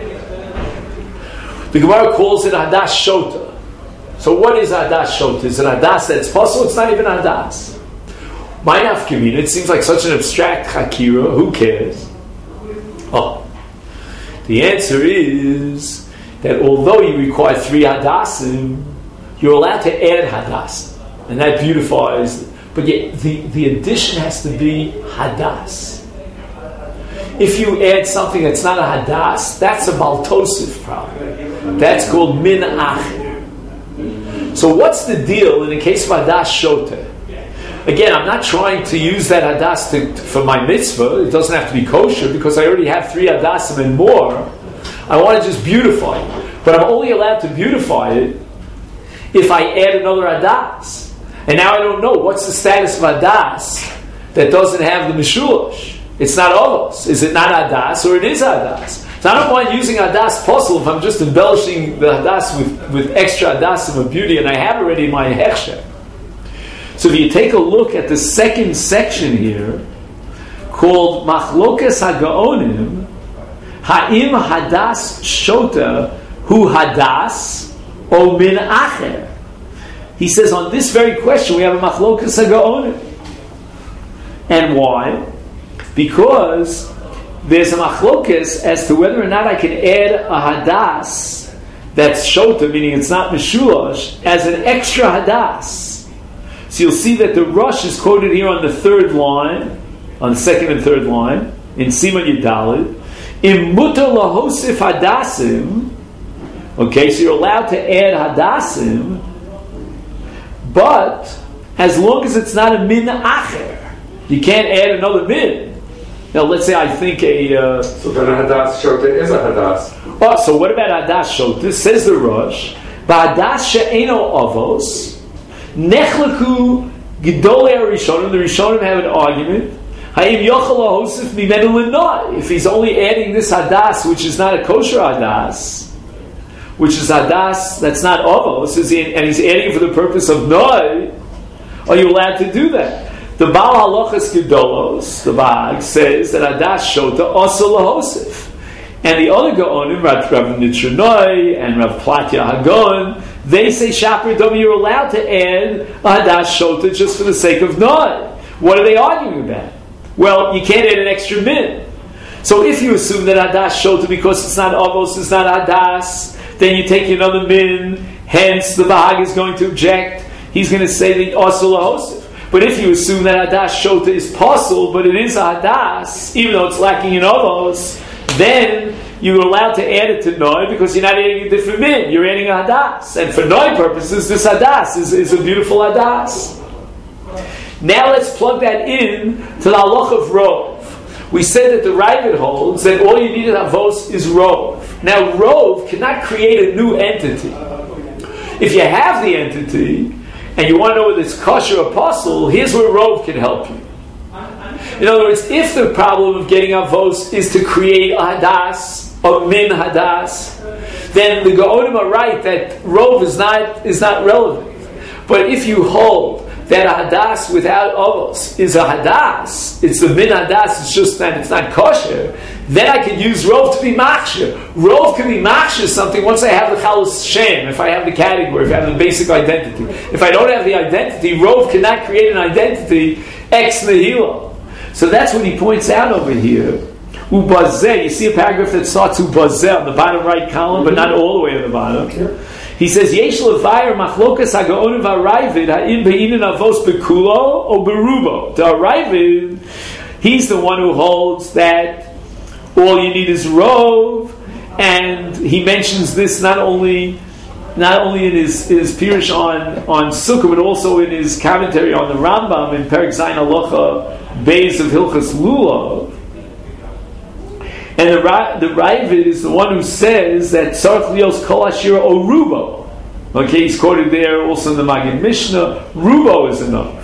The Gemara calls it hadas shota. So what is hadas shota? Is it hadas that's possible? It's not even hadas. My nafkamina, it seems like such an abstract hakira. Who cares? Oh, the answer is that although you require three hadasim, you're allowed to add hadas, and that beautifies. But yet the, the addition has to be hadas. If you add something that's not a hadas, that's a baltosif problem. That's called min acher. So what's the deal in the case of hadas shota? Again, I'm not trying to use that hadas to, for my mitzvah. It doesn't have to be kosher because I already have three hadasim and more. I want to just beautify it. But I'm only allowed to beautify it if I add another hadas. And now I don't know what's the status of hadas that doesn't have the mishulash. It's not ovos. Is it not hadas or it is hadas? So I don't mind using hadas possible if I'm just embellishing the hadas with, with extra hadasim of beauty, and I have already my hechsher. So if you take a look at the second section here, called Machlokas HaGaonim, Ha'im Hadas Shota Hu Hadas O Min Acher. He says on this very question we have a Machlokas HaGaonim. And why? Because there's a Machlokas as to whether or not I can add a Hadas that's Shota, meaning it's not Meshulash, as an extra Hadas. So you'll see that the Rush is quoted here on the third line, on the second and third line, in Siman Yudalid. Im mutar lahosif hadasim. Okay, so you're allowed to add hadasim, but as long as it's not a min acher, you can't add another min. Now, let's say I think a uh, so then a hadas shota is a hadas. Oh, so what about hadas shota? Says the Rush, ba'hadas she'eno avos. Nechlaku Gedolei Rishonim. The Rishonim have an argument. If he's only adding this hadas, which is not a kosher hadas, which is hadas that's not avos, and he's adding it for the purpose of noi, are you allowed to do that? The Baal Halachas Gedolos, the Bag, says that hadas shota also lahosif. And the other Gaonim, Rav Nitronoi and Rav Platya Hagon, they say Shapir Dom, you're allowed to add a hadas shota just for the sake of noi. What are they arguing about? Well, you can't add an extra min. So if you assume that hadas shota because it's not avos, it's not hadas, then you take another min. Hence, the Bahag is going to object. He's going to say that also lahosif. But if you assume that hadas shota is possible, but it is a hadas, even though it's lacking in avos, then you're allowed to add it to noi because you're not adding a different min. You're adding a hadas. And for noi purposes, this hadas is, is a beautiful hadas. Now let's plug that in to the halach of rov. We said that the Ravid holds that all you need at avos is rov. Now rov cannot create a new entity. If you have the entity and you want to know whether it's kosher or possible, here's where rov can help you. In other words, if the problem of getting avos is to create a hadas, or min hadas, then the Gaonim are right that rov is not is not relevant. But if you hold that a hadas without avos is a hadas, it's the min hadas, it's just that it's not kosher, then I can use rov to be machshir. Rov can be machshir something once I have the chalus shem, if I have the category, if I have the basic identity. If I don't have the identity, rov cannot create an identity ex nihilo. So that's what he points out over here. Ubazeh, you see a paragraph that starts ubazeh on the bottom right column, but not all the way on the bottom. He says, Yesh levayer machlokas hagaonim v'aravid ha'im be'inin avos bekulo or berubo. The aravid, he's the one who holds that all you need is rov, and he mentions this not only not only in his, his Pirush on, on Sukkah, but also in his commentary on the Rambam in Perek Zayin Halacha Beis of Hilchas Lulav. And the, the Ravid is the one who says that Tzarech Lios Kol Ashira O Rubo. Okay, he's quoted there also in the Maggid Mishnah, Rubo is enough.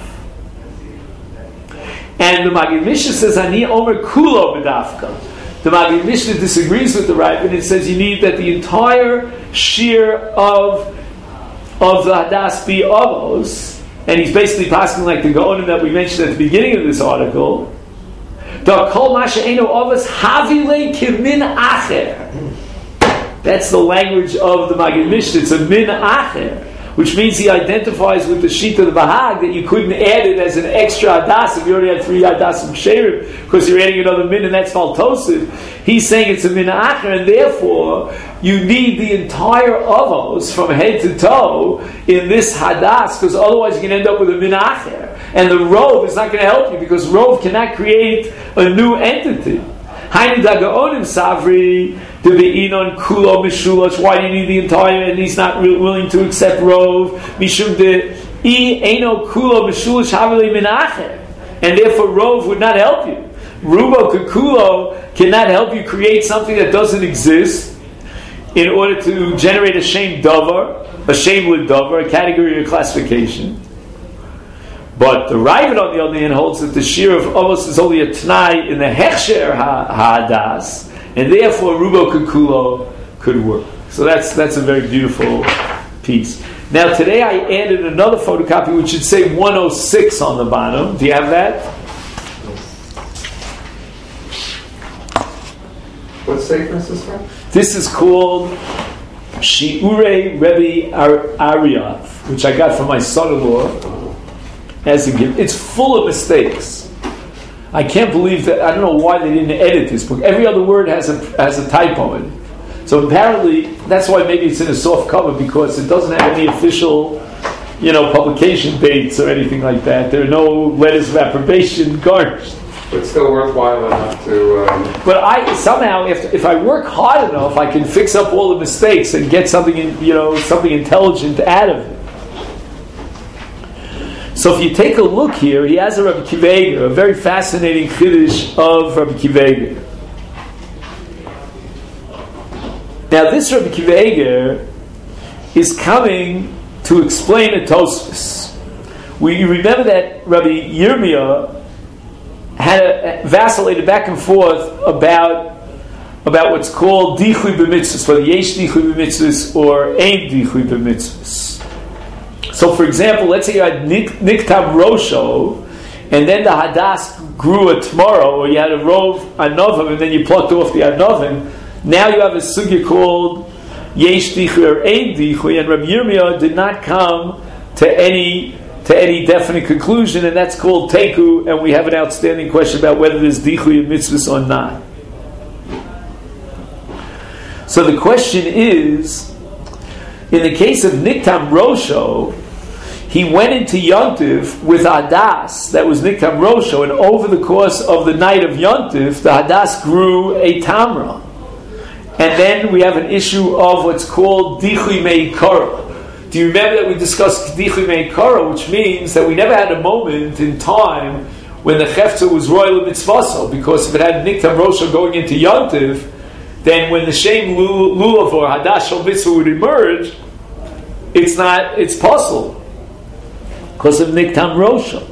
And the Maggid Mishnah says, Ani Omer Kulo B'dafka. The Maggid Mishnah disagrees with the Ravid, and it says you need that the entire shear of, of the Hadas be Avos, and he's basically passing like the Gaonim that we mentioned at the beginning of this article. That's the language of the Maggid Mishnah. It's a min acher, which means he identifies with the sheet of the Bahag that you couldn't add it as an extra hadas if you already had three hadas and sherim, because you're adding another min and that's maltosiv. He's saying it's a min acher, and therefore you need the entire avos from head to toe in this hadas, because otherwise you can end up with a min acher. And the rov is not going to help you, because rov cannot create a new entity. Hainu dagaonim savri to be inon kulo mishulosh. Why do you need the entire? And he's not re- willing to accept rov mishum de I eno kulo mishulosh havili minacher, and therefore rov would not help you. Rubo kukulo cannot help you create something that doesn't exist in order to generate a shame davar, a shameless davar, a category or classification. But the Ravid, on the other hand, holds that the shear of Avos is only a Tnai in the Hechsher HaHadas, and therefore Rubo Kukulo could work. So that's that's a very beautiful piece. Now today I added another photocopy which should say one oh six on the bottom. Do you have that? What sefer is this from? This is called Shiurei Rebbe Ar- Aryav, which I got from my son-in-law. As a gift. It's full of mistakes. I can't believe that. I don't know why they didn't edit this book. Every other word has a has a typo in it. So apparently, that's why maybe it's in a soft cover, because it doesn't have any official, you know, publication dates or anything like that. There are no letters of approbation garnished. But still worthwhile enough to. Um... But I somehow, if if I work hard enough, I can fix up all the mistakes and get something, in, you know, something intelligent out of it. So if you take a look here, he has a Rabbi Akiva Eiger, a very fascinating chiddush of Rabbi Akiva Eiger. Now this Rabbi Akiva Eiger is coming to explain a Tosfos. We remember that Rabbi Yirmiyah had a, vacillated back and forth about about what's called dichui b'mitzvos, whether yesh dichui b'mitzvos or ain't dichui b'mitzvos. So, for example, let's say you had Niktam Rosho, and then the Hadas grew a Tmaro, or you had a Rov Anovim, and then you plucked off the Anovim. Now you have a sugya called Yesh Dichui or Ein Dichui, and Rabbi Yirmiyah did not come to any to any definite conclusion, and that's called Teku, and we have an outstanding question about whether there's Dichui in mitzvahs or not. So the question is, in the case of Niktam Rosho, he went into Yontif with Hadas that was Niktam Rosho, and over the course of the night of Yontif, the Hadas grew a Tamra. And then we have an issue of what's called Dichui Meikara. Do you remember that we discussed Dichui Meikara, which means that we never had a moment in time when the Chefza was royal mitzvaso, because if it had Niktam Rosho going into Yontif, then when the Shem Lulav or Hadash Shal Mitzvah would emerge, it's not, it's possible because of Niktam Rosha.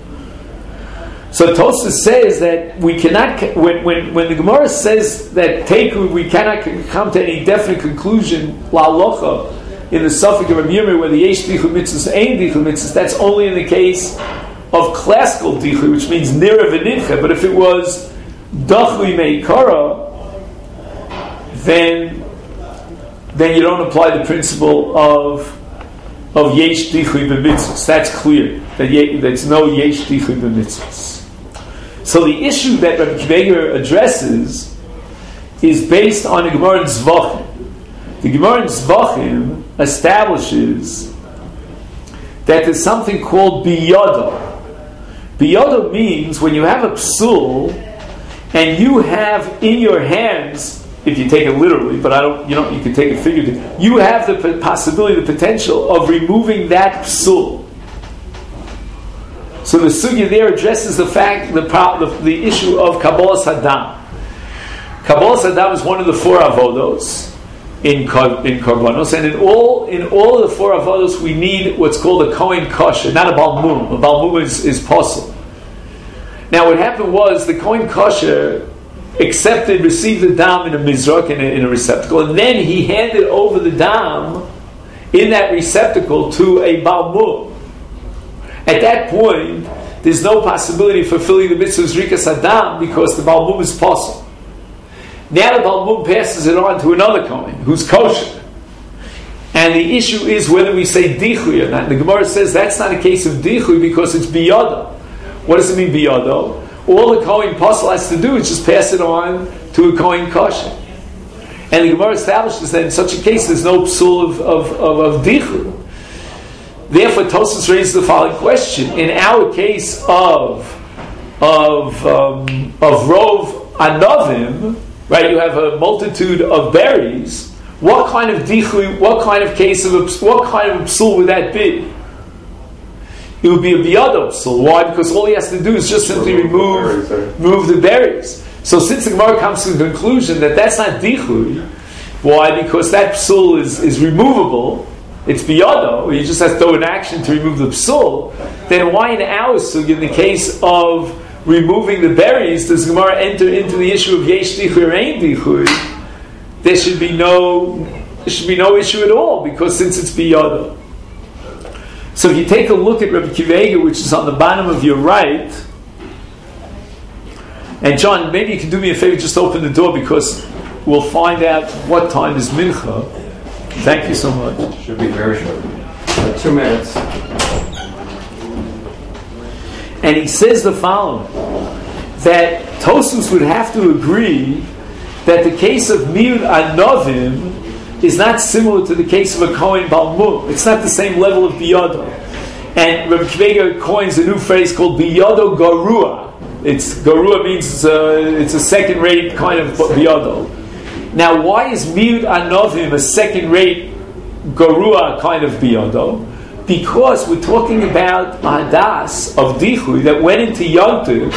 So Tosfos says that we cannot, when, when, when the Gemara says that Teku, we cannot come to any definite conclusion, la'alocha, in the suffix of Rabbi Yirmiyah, whether yesh dichud mitzvahs, ein dichud mitzvahs, that's only in the case of classical dichud, which means nira v'nidcha. But if it was dachui meikara, then then you don't apply the principle of of yesh dichui b'mitzvahs. That's clear that ye, there's no yesh dichui b'mitzvahs. So the issue that Rabbi Akiva Eiger addresses is based on the Gemara in Zvachim. The Gemara in Zvachim establishes that there's something called biyado. Biyado means when you have a psul and you have in your hands if you take it literally, but I don't, you know, you can take it figuratively. You have the p- possibility, the potential of removing that psul. So the sugya there addresses the fact, the the, the issue of Kabbalas Hadam. Kabbalas Hadam is one of the four avodos in in Korbanos, and in all in all of the four avodos we need what's called a Kohen Kosher, not a Balmum. A Balmum is, is possible. Now what happened was the Kohen Kosher accepted, received the dam in a mizrak, in a, in a receptacle, and then he handed over the dam in that receptacle to a Balmum. At that point, there's no possibility of fulfilling the mitzvah of Zrikas Hadam because the Balmum is possible. Now the Balmum passes it on to another Kohen who's kosher. And the issue is whether we say Dichui or not. The Gemara says that's not a case of Dichui because it's Biyado. What does it mean Biyado? All the Kohen Apostle has to do is just pass it on to a Kohen kosher. And the Gemara establishes that in such a case there's no psul of, of, of, of Dichui. Therefore, Tosfos raises the following question: in our case of of um, of Rov Anovim, right? You have a multitude of berries. What kind of dichui? What kind of case of what kind of psul would that be? It would be a biyado psul. Why? Because all he has to do is just simply remove remove the berries. So, since the Gemara comes to the conclusion that that's not dichui, why? Because that psul is is removable. It's biyado, you just have to throw an action to remove the psul. Then why in our sugya, in the case of removing the berries, does Gemara enter into the issue of yesh dichui or ain dichui? There should be no, there should be no issue at all because since it's biyado. So if you take a look at Rabbi Akiva Eiger, which is on the bottom of your right, and John, maybe you can do me a favor, just open the door because we'll find out what time is mincha. Thank you so much. Should be very short. Uh, two minutes. And he says the following, that Tosfos would have to agree that the case of Miud Anovim is not similar to the case of a Kohen Balmum. It's not the same level of Biyado. And Rabbi Akiva Eiger coins a new phrase called Biyado Garua. It's Garua means uh, it's a second-rate kind of Biyado. Now, why is Miud Anovim a second-rate Garua kind of Biyado? Because we're talking about Hadas of Dichui that went into Yontif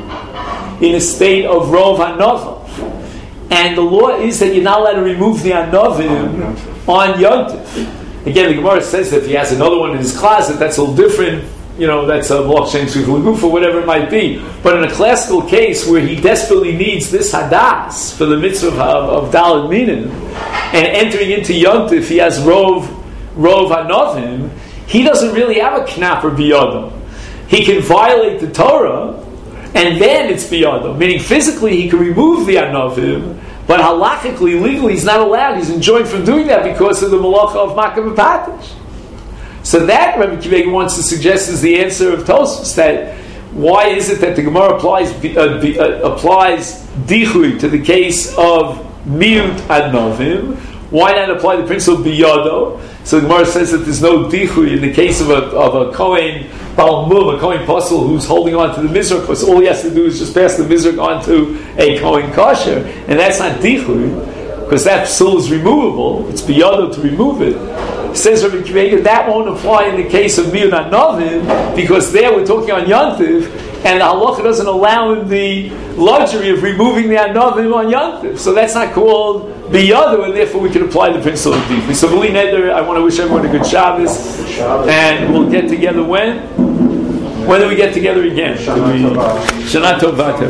in a state of Rov Anovim. And the law is that you're not allowed to remove the Anovim on Yontif. Again, the Gemara says that if he has another one in his closet, that's a little different. You know, that's a blockchain Srikh or whatever it might be. But in a classical case where he desperately needs this hadas for the mitzvah of, of Daled Minim, and entering into Yontif, he has Rov, Rov Anovim, he doesn't really have a knapper biyado. He can violate the Torah, and then it's biyado. Meaning physically he can remove the Anovim, but halachically, legally, he's not allowed. He's enjoined from doing that because of the malacha of Makav Patish. So that Rabbi Akiva Eiger wants to suggest is the answer of Tosfos, that why is it that the Gemara applies uh, uh, applies dichui to the case of miut anovim? Why not apply the principle of biyado? So the Gemara says that there's no dichui in the case of a of a kohen balmum, a kohen apostle who's holding on to the mizrach, because all he has to do is just pass the mizrach on to a kohen kosher, and that's not dichui, because that psul is removable. It's biyado to remove it. Says Rabbi Akiva Eiger, that won't apply in the case of Miud Anovim, because there we're talking on Yontif, and the halacha doesn't allow him the luxury of removing the Anovim on Yontif. So that's not called Biyadu, and therefore we can apply the principle of Dichui. So B'li Neder, I want to wish everyone a good Shabbos, and we'll get together when? When do we get together again? Shana Tova.